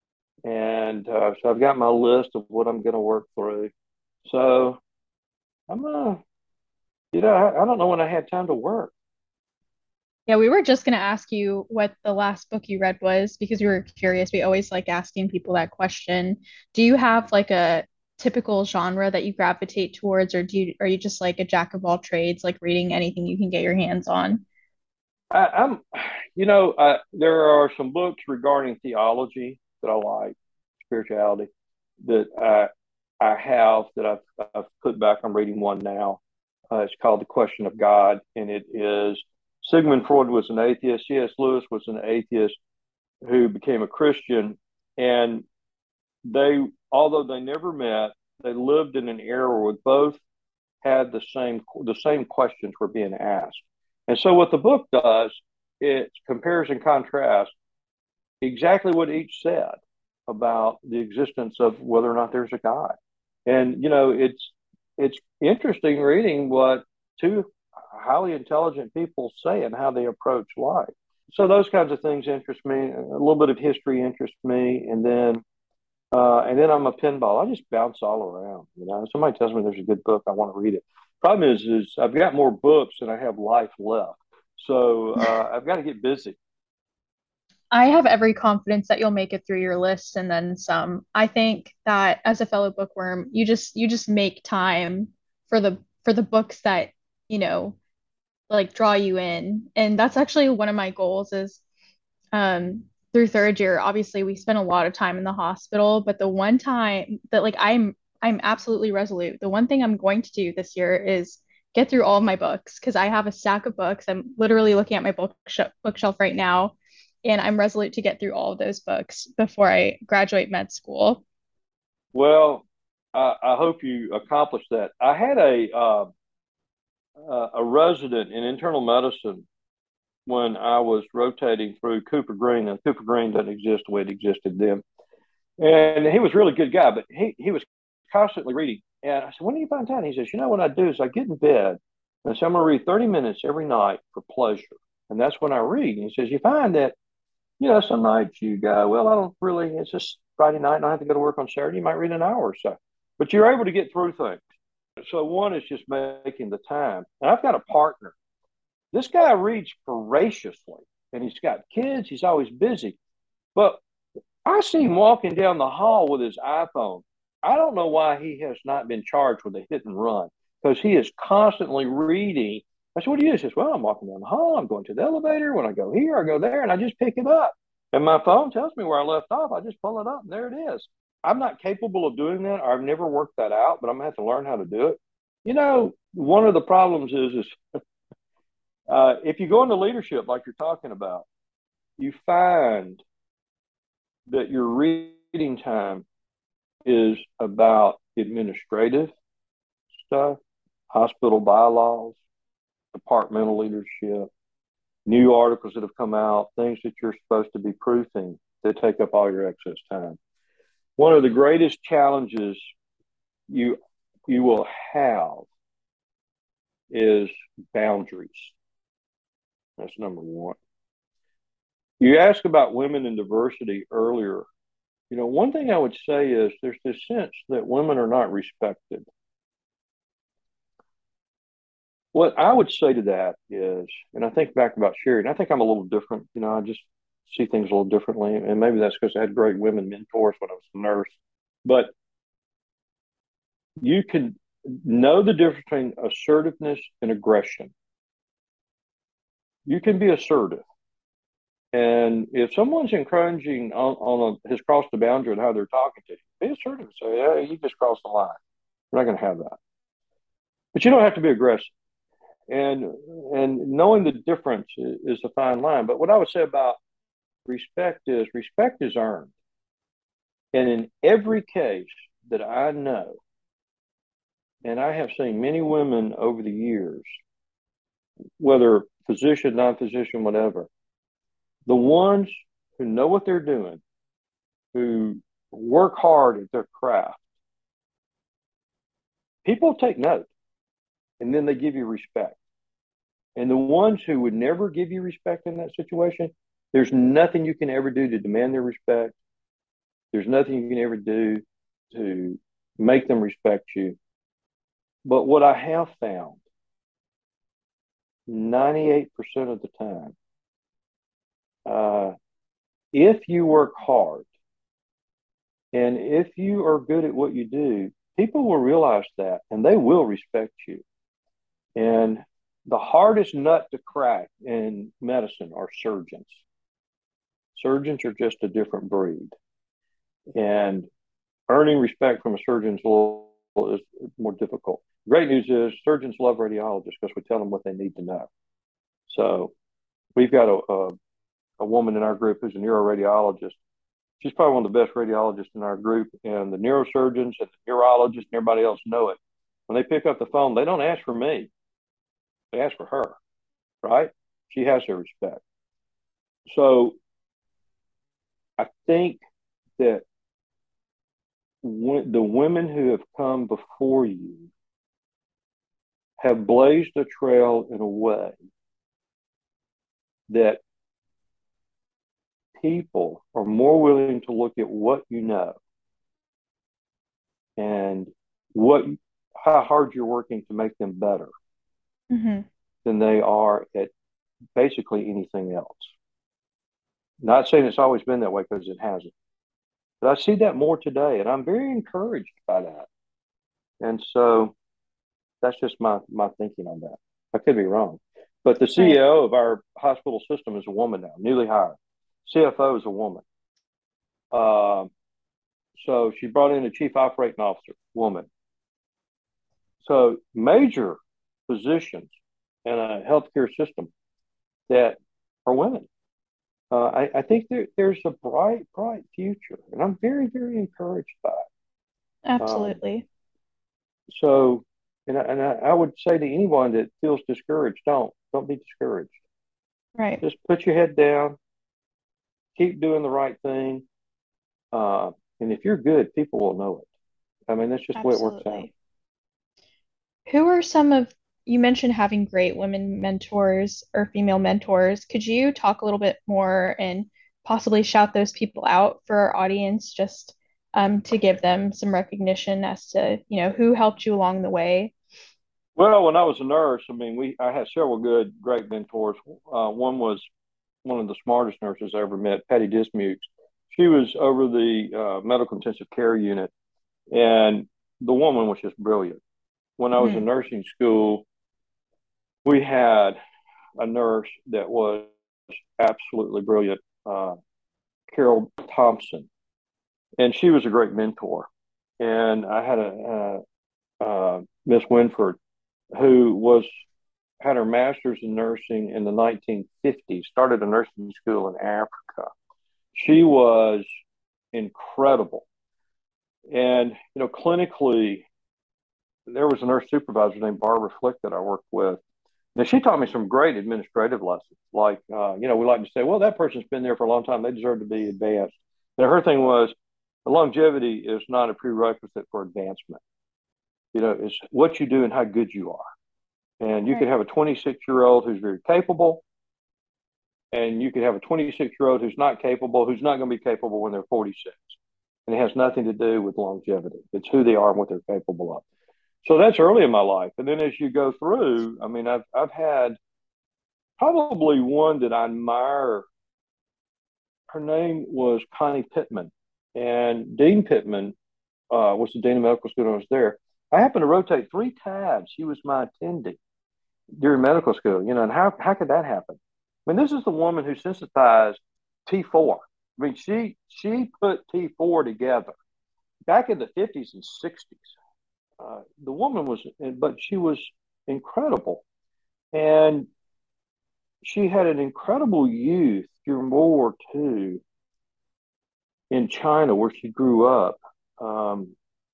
And uh, so I've got my list of what I'm going to work through. So I'm, uh, you know, I, I don't know when I had time to work. Yeah, we were just going to ask you what the last book you read was because we were curious. We always like asking people that question. Do you have like a typical genre that you gravitate towards, or do you are you just like a jack of all trades, like reading anything you can get your hands on? I, I'm, you know, uh, there are some books regarding theology that I like, spirituality, that I, I have that I've, I've put back. I'm reading one now. Uh, it's called The Question of God, and it is Sigmund Freud was an atheist. C S. Lewis was an atheist who became a Christian, and they, although they never met, they lived in an era where both had the same the same questions were being asked. And so what the book does, it compares and contrasts exactly what each said about the existence of whether or not there's a God. And you know, it's it's interesting reading what two highly intelligent people say and how they approach life. So those kinds of things interest me. A little bit of history interests me, and then uh, and then I'm a pinball. I just bounce all around. You know, somebody tells me there's a good book, I want to read it. Problem is, is I've got more books than I have life left. So uh, I've got to get busy. I have every confidence that you'll make it through your list and then some. I think that as a fellow bookworm, you just you just make time for the for the books that, you know, like draw you in. And that's actually one of my goals is um through third year, obviously we spent a lot of time in the hospital, but the one time that like I'm I'm absolutely resolute. The one thing I'm going to do this year is get through all of my books because I have a stack of books. I'm literally looking at my book bookshelf right now, and I'm resolute to get through all of those books before I graduate med school. Well, I, I hope you accomplish that. I had a uh, a resident in internal medicine when I was rotating through Cooper Green, and Cooper Green doesn't exist the way it existed then. And he was a really good guy, but he, he was constantly reading. And I said, when do you find time? He says, you know, what I do is I get in bed and I say, I'm going to read thirty minutes every night for pleasure. And that's when I read. And he says, you find that, you know, some nights you go, well, I don't really, it's just Friday night and I have to go to work on Saturday. You might read an hour or so, but you're able to get through things. So one is just making the time. And I've got a partner. This guy reads voraciously and he's got kids. He's always busy. But I see him walking down the hall with his iPhone. I don't know why he has not been charged with a hit and run because he is constantly reading. I said, what do you do? He says, well, I'm walking down the hall. I'm going to the elevator. When I go here, I go there, and I just pick it up. And my phone tells me where I left off. I just pull it up, and there it is. I'm not capable of doing that. I've never worked that out, but I'm going to have to learn how to do it. You know, one of the problems is, is uh, if you go into leadership like you're talking about, you find that your reading time is about administrative stuff, hospital bylaws, departmental leadership, new articles that have come out, things that you're supposed to be proofing that take up all your excess time. One of the greatest challenges you you will have is boundaries. That's number one. You asked about women and diversity earlier. You know, one thing I would say is there's this sense that women are not respected. What I would say to that is, and I think back about Sherry, and I think I'm a little different. You know, I just see things a little differently. And maybe that's because I had great women mentors when I was a nurse. But you can know the difference between assertiveness and aggression. You can be assertive. And if someone's encroaching on, on a, has crossed the boundary in how they're talking to you, be assertive and say, hey, you just crossed the line. We're not going to have that. But you don't have to be aggressive. And and knowing the difference is, is a fine line. But what I would say about respect is respect is earned. And in every case that I know, and I have seen many women over the years, whether physician, non-physician, whatever, the ones who know what they're doing, who work hard at their craft, people take note and then they give you respect. And the ones who would never give you respect in that situation, there's nothing you can ever do to demand their respect. There's nothing you can ever do to make them respect you. But what I have found, ninety-eight percent of the time, uh, if you work hard and if you are good at what you do, people will realize that and they will respect you. And the hardest nut to crack in medicine are surgeons. Surgeons are just a different breed. And earning respect from a surgeon's level is more difficult. Great news is surgeons love radiologists because we tell them what they need to know. So we've got a, a, a woman in our group who's a neuroradiologist. She's probably one of the best radiologists in our group, and the neurosurgeons and the neurologists and everybody else know it. When they pick up the phone, they don't ask for me. They ask for her, right? She has their respect. So I think that when, the women who have come before you have blazed a trail in a way that people are more willing to look at what you know and what how hard you're working to make them better mm-hmm. than they are at basically anything else. Not saying it's always been that way, because it hasn't. But I see that more today, and I'm very encouraged by that. And so that's just my, my thinking on that. I could be wrong. But the C E O right. of our hospital system is a woman now, newly hired. C F O is a woman. Uh, so she brought in a chief operating officer, woman. So major positions in a healthcare system that are women. Uh, I, I think there, there's a bright, bright future, and I'm very, very encouraged by it. Absolutely. Um, so, and, I, and I, I would say to anyone that feels discouraged, don't, don't be discouraged. Right. Just put your head down, keep doing the right thing. Uh, and if you're good, people will know it. I mean, that's just Absolutely. the way it works out. Who are some of, you mentioned having great women mentors or female mentors. Could you talk a little bit more and possibly shout those people out for our audience, just um, to give them some recognition as to, you know, who helped you along the way? Well, when I was a nurse, I mean, we I had several good, great mentors. Uh, one was one of the smartest nurses I ever met, Patty Dismukes. She was over the uh, medical intensive care unit, and the woman was just brilliant. When I was mm-hmm. in nursing school, we had a nurse that was absolutely brilliant, uh, Carol Thompson, and she was a great mentor. And I had a uh, uh, Miss Winford, who was had her master's in nursing in the nineteen fifties, started a nursing school in Africa. She was incredible. And, you know, clinically, there was a nurse supervisor named Barbara Flick that I worked with. Now, she taught me some great administrative lessons. Like, uh, you know, we like to say, well, that person's been there for a long time. They deserve to be advanced. And her thing was, longevity is not a prerequisite for advancement. You know, it's what you do and how good you are. And you right. could have a twenty-six-year-old who's very capable, and you could have a twenty-six-year-old who's not capable, who's not going to be capable when they're forty-six. And it has nothing to do with longevity. It's who they are and what they're capable of. So that's early in my life. And then as you go through, I mean, I've, I've had probably one that I admire. Her name was Connie Pittman. And Dean Pittman uh, was the dean of medical school when I was there. I happened to rotate three times. She was my attending during medical school, you know, and how, how could that happen? I mean, this is the woman who sensitized T four. I mean, she she put T four together back in the fifties and sixties. Uh, the woman was, but she was incredible. And she had an incredible youth during World War Two in China where she grew up. Um,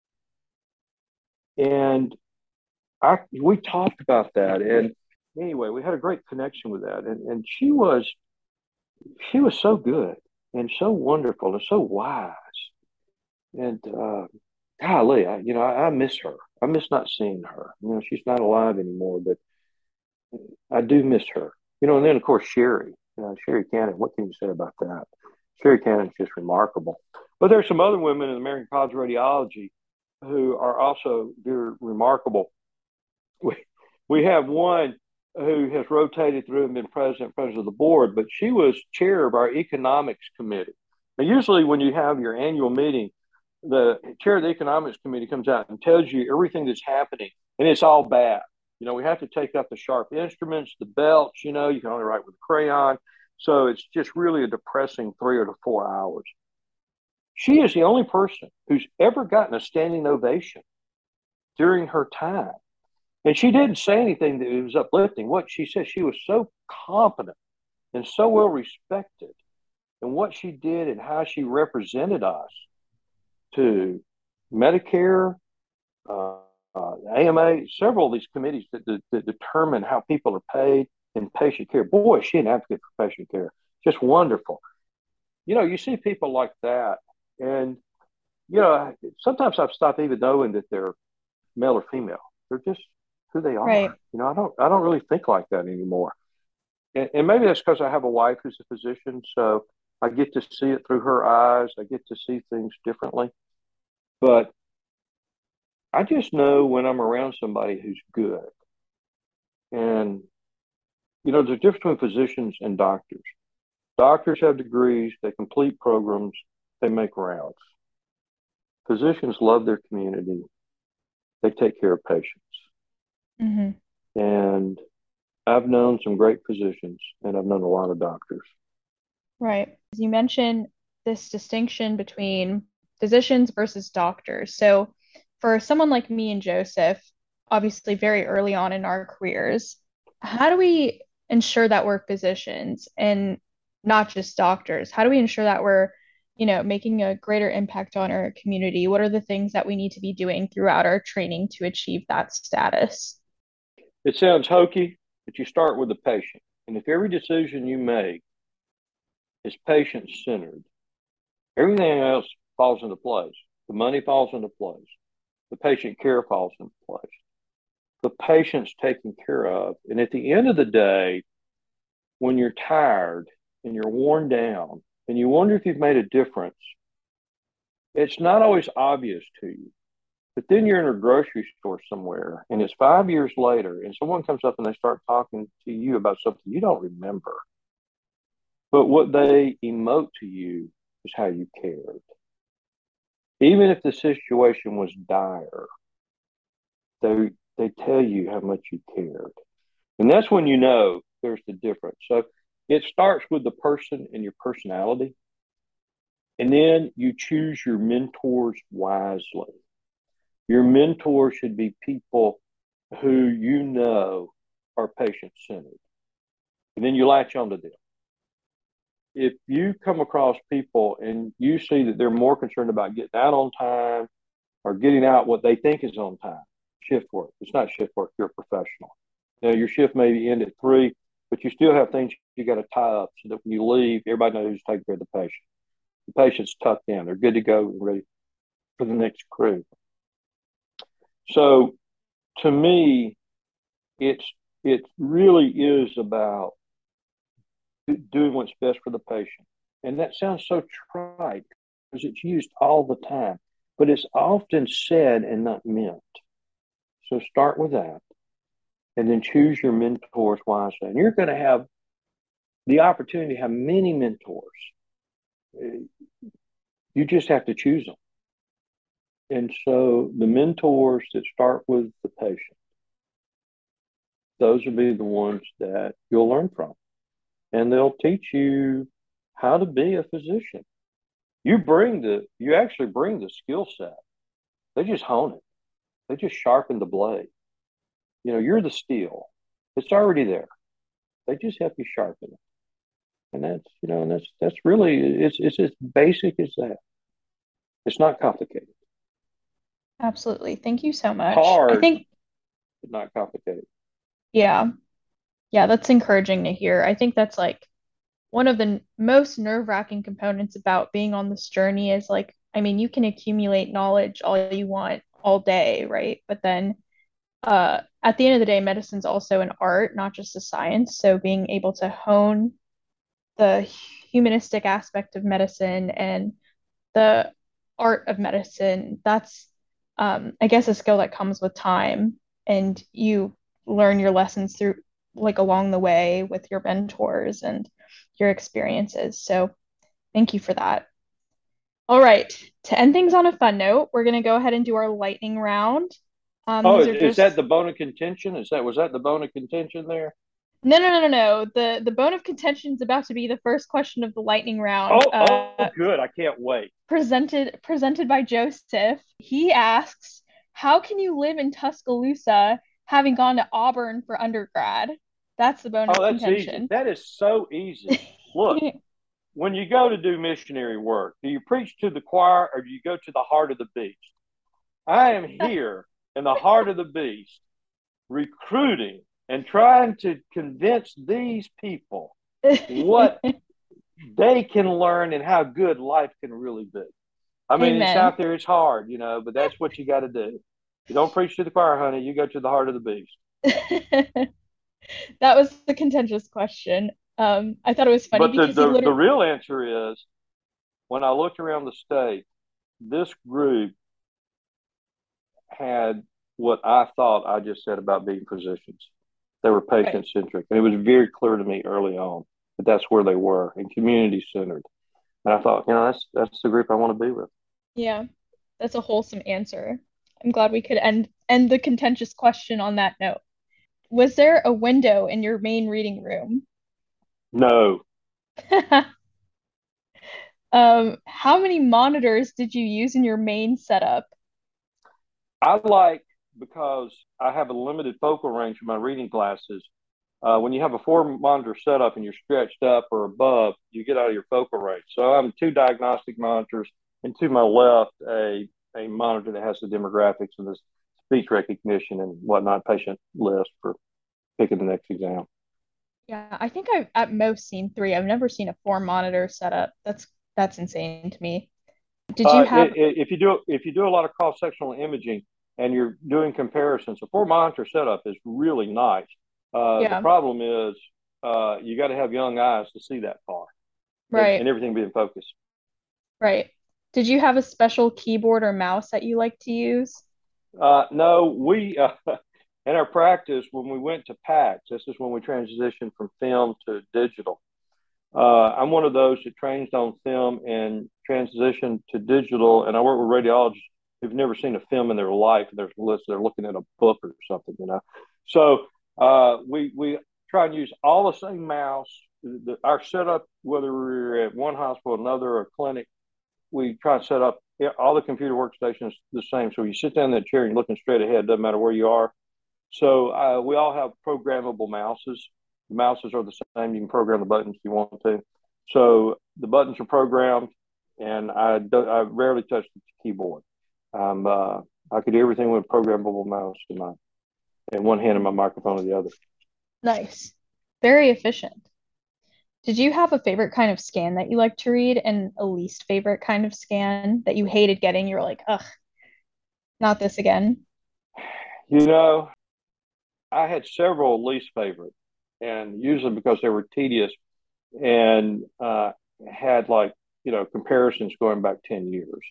and I we talked about that. And anyway, we had a great connection with that. And, and she was she was so good and so wonderful and so wise. And uh, golly, I, you know, I, I miss her. I miss not seeing her. You know, she's not alive anymore, but I do miss her. You know, and then of course Sherry, you know, Sherry Cannon. What can you say about that? Sherry Cannon is just remarkable. But there's some other women in the American College of Radiology who are also very remarkable. We we have one who has rotated through and been president, president of the board, but she was chair of our economics committee. Now, usually when you have your annual meeting, the chair of the economics committee comes out and tells you everything that's happening, and it's all bad. You know, we have to take up the sharp instruments, the belts, you know, you can only write with a crayon. So it's just really a depressing three or to four hours. She is the only person who's ever gotten a standing ovation during her time. And she didn't say anything that was uplifting. What she said, she was so competent and so well respected in what she did and how she represented us to Medicare, uh, uh, A M A, several of these committees that, that, that determine how people are paid in patient care. Boy, is she an advocate for patient care. Just wonderful. You know, you see people like that, and, you know, sometimes I've stopped even knowing that they're male or female. They're just who they are. Right. You know, I don't, I don't really think like that anymore. And, and maybe that's because I have a wife who's a physician, so I get to see it through her eyes. I get to see things differently. But I just know when I'm around somebody who's good. And, you know, there's a difference between physicians and doctors. Doctors have degrees, they complete programs, they make rounds. Physicians love their community, they take care of patients. Mm-hmm. And I've known some great physicians, and I've known a lot of doctors. Right. You mentioned this distinction between physicians versus doctors. So for someone like me and Joseph, obviously very early on in our careers, how do we ensure that we're physicians and not just doctors? How do we ensure that we're, you know, making a greater impact on our community? What are the things that we need to be doing throughout our training to achieve that status? It sounds hokey, but you start with the patient. And if every decision you make is patient-centered, everything else falls into place. The money falls into place. The patient care falls into place. The patient's taken care of. And at the end of the day, when you're tired and you're worn down and you wonder if you've made a difference, it's not always obvious to you. But then you're in a grocery store somewhere and it's five years later and someone comes up and they start talking to you about something you don't remember. But what they emote to you is how you cared. Even if the situation was dire, they they tell you how much you cared. And that's when you know there's the difference. So it starts with the person and your personality. And then you choose your mentors wisely. Your mentors should be people who you know are patient-centered. And then you latch onto them. If you come across people and you see that they're more concerned about getting out on time or getting out what they think is on time, shift work. It's not shift work. You're a professional. Now, your shift may end at three, but you still have things you got to tie up so that when you leave, everybody knows who's taking care of the patient. The patient's tucked in. They're good to go and ready for the next crew. So to me, it's it really is about doing what's best for the patient. And that sounds so trite because it's used all the time, but it's often said and not meant. So start with that and then choose your mentors wisely. And you're going to have the opportunity to have many mentors. You just have to choose them. And so the mentors that start with the patient, those will be the ones that you'll learn from. And they'll teach you how to be a physician. You bring the, you actually bring the skill set. They just hone it. They just sharpen the blade. You know, you're the steel. It's already there. They just help you sharpen it. And that's, you know, and that's, that's really, it's, it's as basic as that. It's not complicated. Absolutely. Thank you so much. Hard, I think, but not complicated. yeah, yeah, that's encouraging to hear. I think that's like one of the n- most nerve-wracking components about being on this journey is like, I mean, you can accumulate knowledge all you want all day, right? But then uh, at the end of the day, medicine's also an art, not just a science. So being able to hone the humanistic aspect of medicine and the art of medicine, that's, um, I guess, a skill that comes with time. And you learn your lessons through, like, along the way with your mentors and your experiences. So thank you for that. All right. To end things on a fun note, we're going to go ahead and do our lightning round. Um, Oh, these is, are is that just the bone of contention? Is that, was that the bone of contention there? no, no, no, no, no. The the bone of contention is about to be the first question of the lightning round. Oh, oh, Uh, good. I can't wait. presented presented by Joseph. He asks, "How can you live in Tuscaloosa having gone to Auburn for undergrad?" That's the bone Oh, of that's easy. contention. That is so easy. Look, when you go to do missionary work, do you preach to the choir or do you go to the heart of the beast? I am here in the heart of the beast, recruiting and trying to convince these people what they can learn and how good life can really be. I mean, it's Amen. out there, it's hard, you know, but that's what you got to do. You don't preach to the choir, honey. You go to the heart of the beast. That was the contentious question. Um, I thought it was funny But the, because he the, the literally, real answer is when I looked around the state, this group had what I thought I just said about being physicians. They were right. patient centric. And it was very clear to me early on that that's where they were and community centered. And I thought, you know, that's that's the group I want to be with. Yeah, that's a wholesome answer. I'm glad we could end end the contentious question on that note. Was there a window in your main reading room? No, Um, how many monitors did you use in your main setup? I like because I have a limited focal range for my reading glasses. Uh, when you have a four monitor setup and you're stretched up or above, you get out of your focal range. So I'm two diagnostic monitors, and to my left, a, a monitor that has the demographics and the speech recognition and whatnot, patient list for picking the next exam. Yeah, I think I've at most seen three. I've never seen a four monitor setup. That's that's insane to me. Did you Uh, have, it, it, if you do if you do a lot of cross sectional imaging and you're doing comparisons, a four monitor setup is really nice. Uh, the yeah, problem is uh, you got to have young eyes to see that far and, right, and everything being focused. right. Did you have a special keyboard or mouse that you like to use? Uh, no, we uh, in our practice when we went to PACS, this is when we transitioned from film to digital. Uh, I'm one of those that trains on film and transitioned to digital, and I work with radiologists who've never seen a film in their life, and they're they're looking at a book or something, you know. So uh, we we try and use all the same mouse. The, our setup, whether we're at one hospital, another, or clinic, we try and set up all the computer workstations the same. So you sit down in that chair and you're looking straight ahead, doesn't matter where you are. So uh, we all have programmable mouses. The mouses are the same. You can program the buttons if you want to. So the buttons are programmed, and I do, I rarely touch the keyboard. Um, uh, I could do everything with a programmable mouse in my in one hand and my microphone in the other. Nice. Very efficient. Did you have a favorite kind of scan that you like to read and a least favorite kind of scan that you hated getting? You were like, ugh, not this again. You know, I had several least favorite, and usually because they were tedious and uh, had like you know comparisons going back ten years.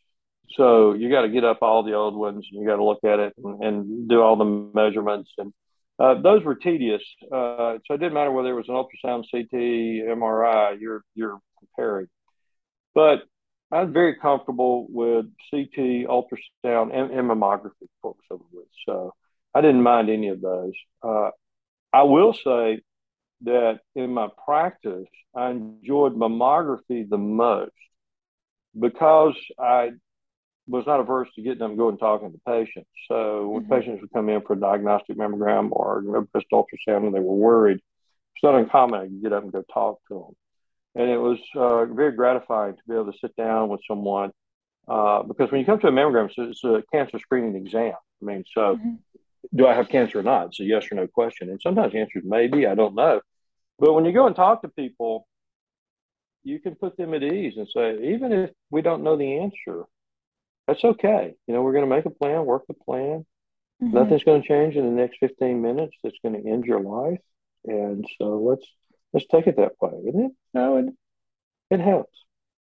So you got to get up all the old ones and you got to look at it and, and do all the measurements. And uh, those were tedious. Uh, so it didn't matter whether it was an ultrasound, C T, M R I, you're, you're comparing. But I'm very comfortable with C T, ultrasound, and, and mammography for some of it. So I didn't mind any of those. Uh, I will say that in my practice, I enjoyed mammography the most because I was not averse to getting them going talking to patients. So when Mm-hmm. patients would come in for a diagnostic mammogram or a breast ultrasound and they were worried, it's not uncommon I could get up and go talk to them. And it was uh, very gratifying to be able to sit down with someone uh, because when you come to a mammogram, it's, it's a cancer screening exam. I mean, so Mm-hmm. do I have cancer or not? It's a yes or no question. And sometimes the answer is maybe, I don't know. But when you go and talk to people, you can put them at ease and say, even if we don't know the answer, that's okay. You know, we're going to make a plan, work the plan. Mm-hmm. Nothing's going to change in the next fifteen minutes that's going to end your life. And so let's let's take it that way. And it, no, it, it helps.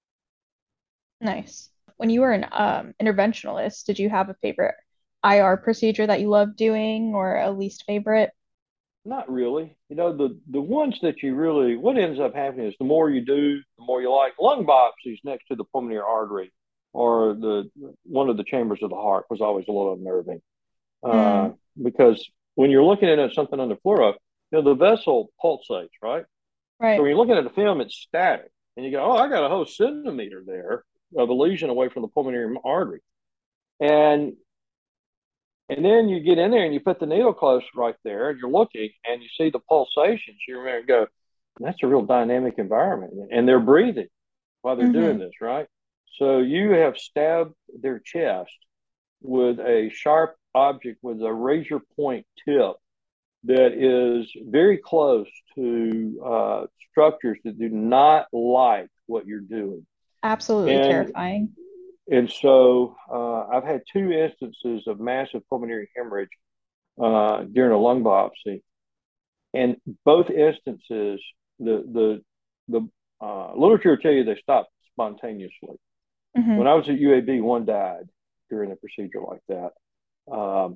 Nice. When you were an um, interventionalist, did you have a favorite I R procedure that you loved doing or a least favorite? Not really. You know, the the ones that you really what ends up happening is the more you do, the more you like. Lung biopsies next to the pulmonary artery or the one of the chambers of the heart was always a little unnerving. Uh, Mm, because when you're looking at something under fluoro, you know, the vessel pulsates, right? So right. when you're looking at the film, it's static. And you go, oh, I got a whole centimeter there of a lesion away from the pulmonary artery. And and then you get in there and you put the needle close right there and you're looking and you see the pulsations. You remember go, that's a real dynamic environment. And they're breathing while they're Mm-hmm. doing this, right? So you have stabbed their chest with a sharp object with a razor point tip that is very close to uh, structures that do not like what you're doing. Absolutely And terrifying. and so uh, I've had two instances of massive pulmonary hemorrhage uh, during a lung biopsy, and both instances, the the the uh, literature will tell you they stopped spontaneously. When Mm-hmm. I was at U A B, one died during a procedure like that. Um,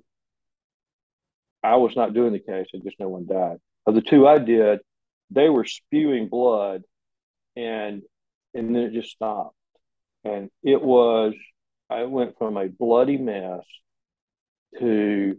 I was not doing the case; I just know one died. Of the two I did, they were spewing blood, and and then it just stopped. And it was, I went from a bloody mess to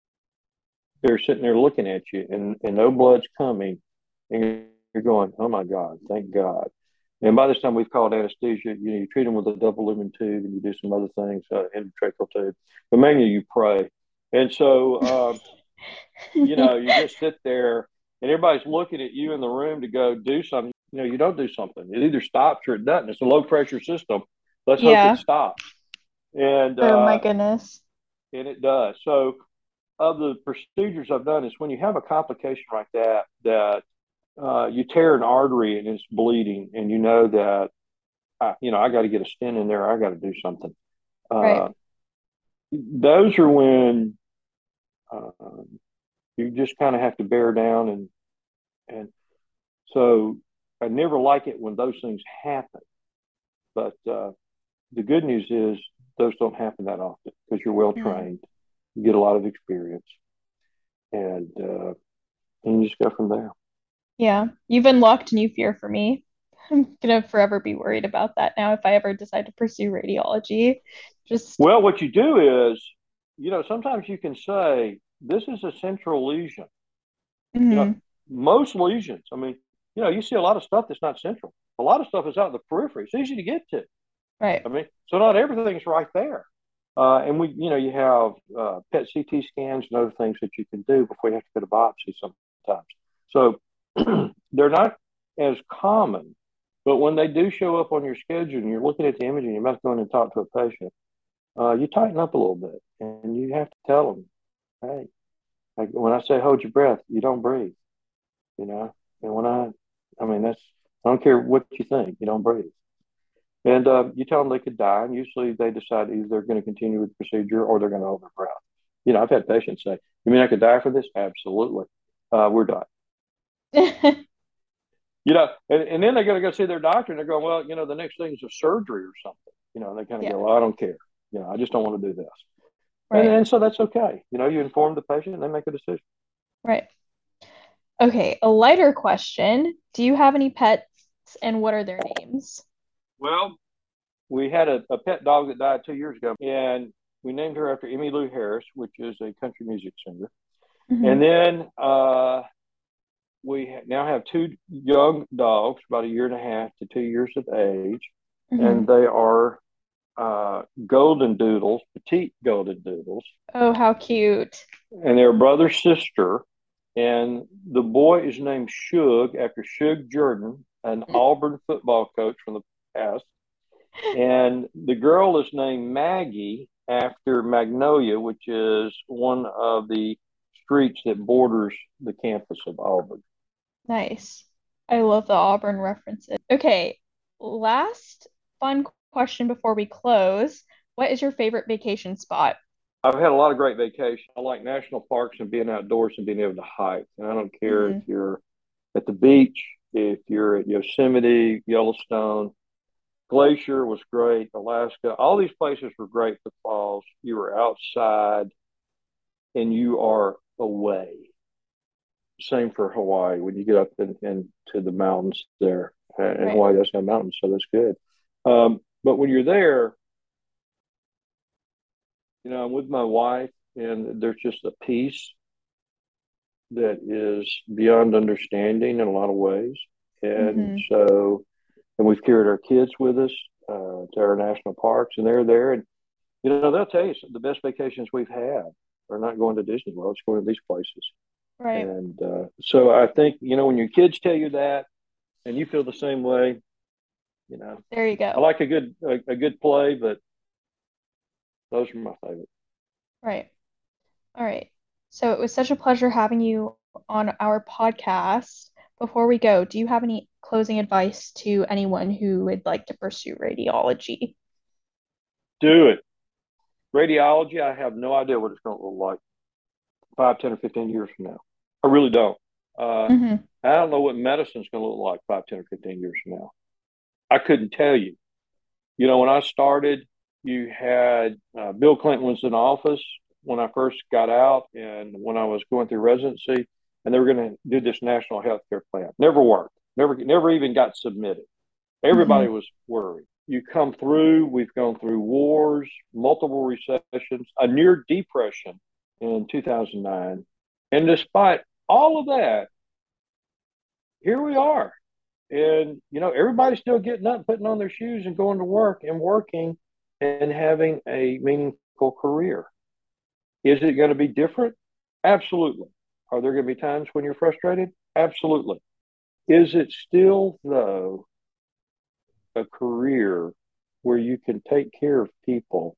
they're sitting there looking at you and, and no blood's coming. And you're going, oh my God, thank God. And by this time, we've called anesthesia. You know, you treat them with a double lumen tube and you do some other things, uh, endotracheal tube, but mainly you pray. And so, um, you know, you just sit there and everybody's looking at you in the room to go do something. You know, you don't do something. It either stops or it doesn't. It's a low pressure system. Let's hope it Yeah. stops. And Oh my uh, goodness. and it does. So of the procedures I've done is when you have a complication like that, that uh, you tear an artery and it's bleeding, and you know that I, you know I got to get a stent in there. I got to do something. Right. Uh, those are when uh, you just kind of have to bear down, and and so I never like it when those things happen. But uh, the good news is those don't happen that often because you're well Mm. trained, you get a lot of experience, and uh, and you just go from there. Yeah. You've unlocked new fear for me. I'm gonna forever be worried about that now if I ever decide to pursue radiology. Just, Well, what you do is, you know, sometimes you can say, this is a central lesion. You know, mm, most lesions, I mean, you know, you see a lot of stuff that's not central. A lot of stuff is out in the periphery. It's easy to get to. right. I mean, so not everything's right there. Uh, and we, you know, you have uh, P E T C T scans and other things that you can do before you have to get a biopsy sometimes. So they're not as common, but when they do show up on your schedule and you're looking at the image and you must go in and talk to a patient, uh, you tighten up a little bit and you have to tell them, hey, like when I say hold your breath, you don't breathe, you know? And when I, I mean, that's, I don't care what you think, you don't breathe. And uh, you tell them they could die, and usually they decide either they're going to continue with the procedure or they're going to hold their breath. You know, I've had patients say, you mean I could die for this? Absolutely. Uh, we're done. You know, and, and then they're going to go see their doctor and they're going, well, you know, the next thing is a surgery or something. You know, and they kind of Yeah. go, well, I don't care. You know, I just don't want to do this. Right. And, and so that's okay. You know, you inform the patient and they make a decision. Right. Okay, a lighter question. Do you have any pets and what are their names? Well, we had a, a pet dog that died two years ago, and we named her after Emmylou Harris, which is a country music singer. Mm-hmm. And then uh, we ha- now have two young dogs, about a year and a half to two years of age, Mm-hmm. and they are uh, golden doodles, petite golden doodles. Oh, how cute. And they're brother sister. And the boy is named Shug after Shug Jordan, an Auburn football coach from the past. And the girl is named Maggie after Magnolia, which is one of the streets that borders the campus of Auburn. Nice. I love the Auburn references. Okay, last fun question before we close. What is your favorite vacation spot? I've had a lot of great vacations. I like national parks and being outdoors and being able to hike. And I don't care Mm-hmm. if you're at the beach, if you're at Yosemite, Yellowstone. Glacier was great. Alaska, all these places were great because you were outside and you are away. Same for Hawaii when you get up in, into the mountains there. And Right. Hawaii doesn't have mountains, so that's good. Um, but when you're there, you know, I'm with my wife, and there's just a peace that is beyond understanding in a lot of ways. And Mm-hmm. so, and we've carried our kids with us uh, to our national parks, and they're there. And, you know, they'll tell you the best vacations we've had are not going to Disney World, it's going to these places. Right. And uh, so I think, you know, when your kids tell you that and you feel the same way, you know, There you go. I like a good, a, a good play, but those are my favorite. Right. All right. So it was such a pleasure having you on our podcast. Before we go, do you have any closing advice to anyone who would like to pursue radiology? Do it. Radiology, I have no idea what it's going to look like five, ten, or fifteen years from now. I really don't. Uh, Mm-hmm. I don't know what medicine's going to look like five, ten, or fifteen years from now. I couldn't tell you. You know, when I started, you had uh, Bill Clinton was in office when I first got out and when I was going through residency, and they were going to do this national health care plan. Never worked. Never, never even got submitted. Everybody Mm-hmm. was worried. You come through, we've gone through wars, multiple recessions, a near depression in two thousand nine. And despite all of that, here we are. And, you know, everybody's still getting up, putting on their shoes and going to work and working and having a meaningful career. Is it going to be different? Absolutely. Are there going to be times when you're frustrated? Absolutely. Is it still, though, a career where you can take care of people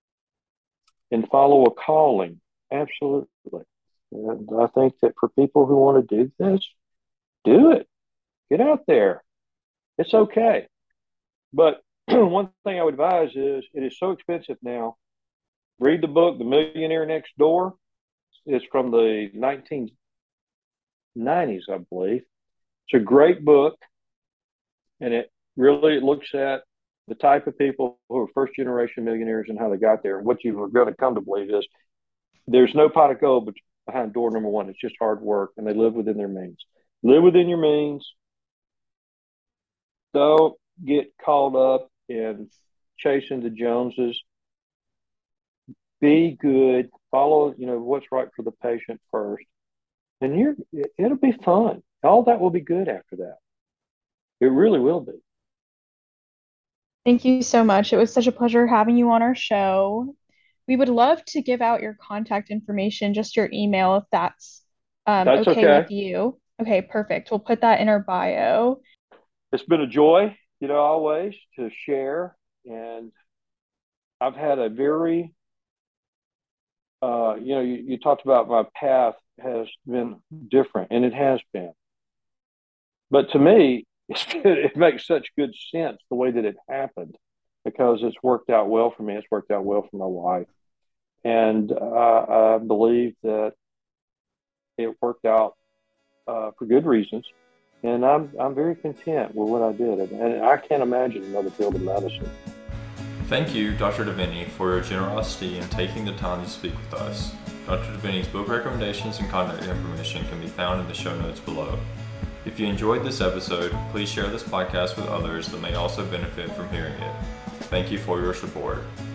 and follow a calling? Absolutely. And I think that for people who want to do this, do it. Get out there. It's okay. But one thing I would advise is it is so expensive now. Read the book, The Millionaire Next Door. It's from the nineteen nineties, I believe. It's a great book, and it really looks at the type of people who are first generation millionaires and how they got there. And what you are going to come to believe is there's no pot of gold behind door number one. It's just hard work, and they live within their means. Live within your means. Don't get caught up in chasing the Joneses. Be good. Follow, you know, what's right for the patient first, and you're. It'll be fun. All that will be good after that. It really will be. Thank you so much. It was such a pleasure having you on our show. We would love to give out your contact information, just your email, if that's um, That's okay okay. with you. Okay, perfect. We'll put that in our bio. It's been a joy, you know, always to share. And I've had a very, uh, you know, you, you talked about my path has been different, and it has been. But to me, it's, it makes such good sense the way that it happened because it's worked out well for me. It's worked out well for my wife. And uh, I believe that it worked out uh, for good reasons. And I'm I'm very content with what I did. And I can't imagine another field of medicine. Thank you, Doctor DeVinny, for your generosity in taking the time to speak with us. Doctor DeVinny's book recommendations and contact information can be found in the show notes below. If you enjoyed this episode, please share this podcast with others that may also benefit from hearing it. Thank you for your support.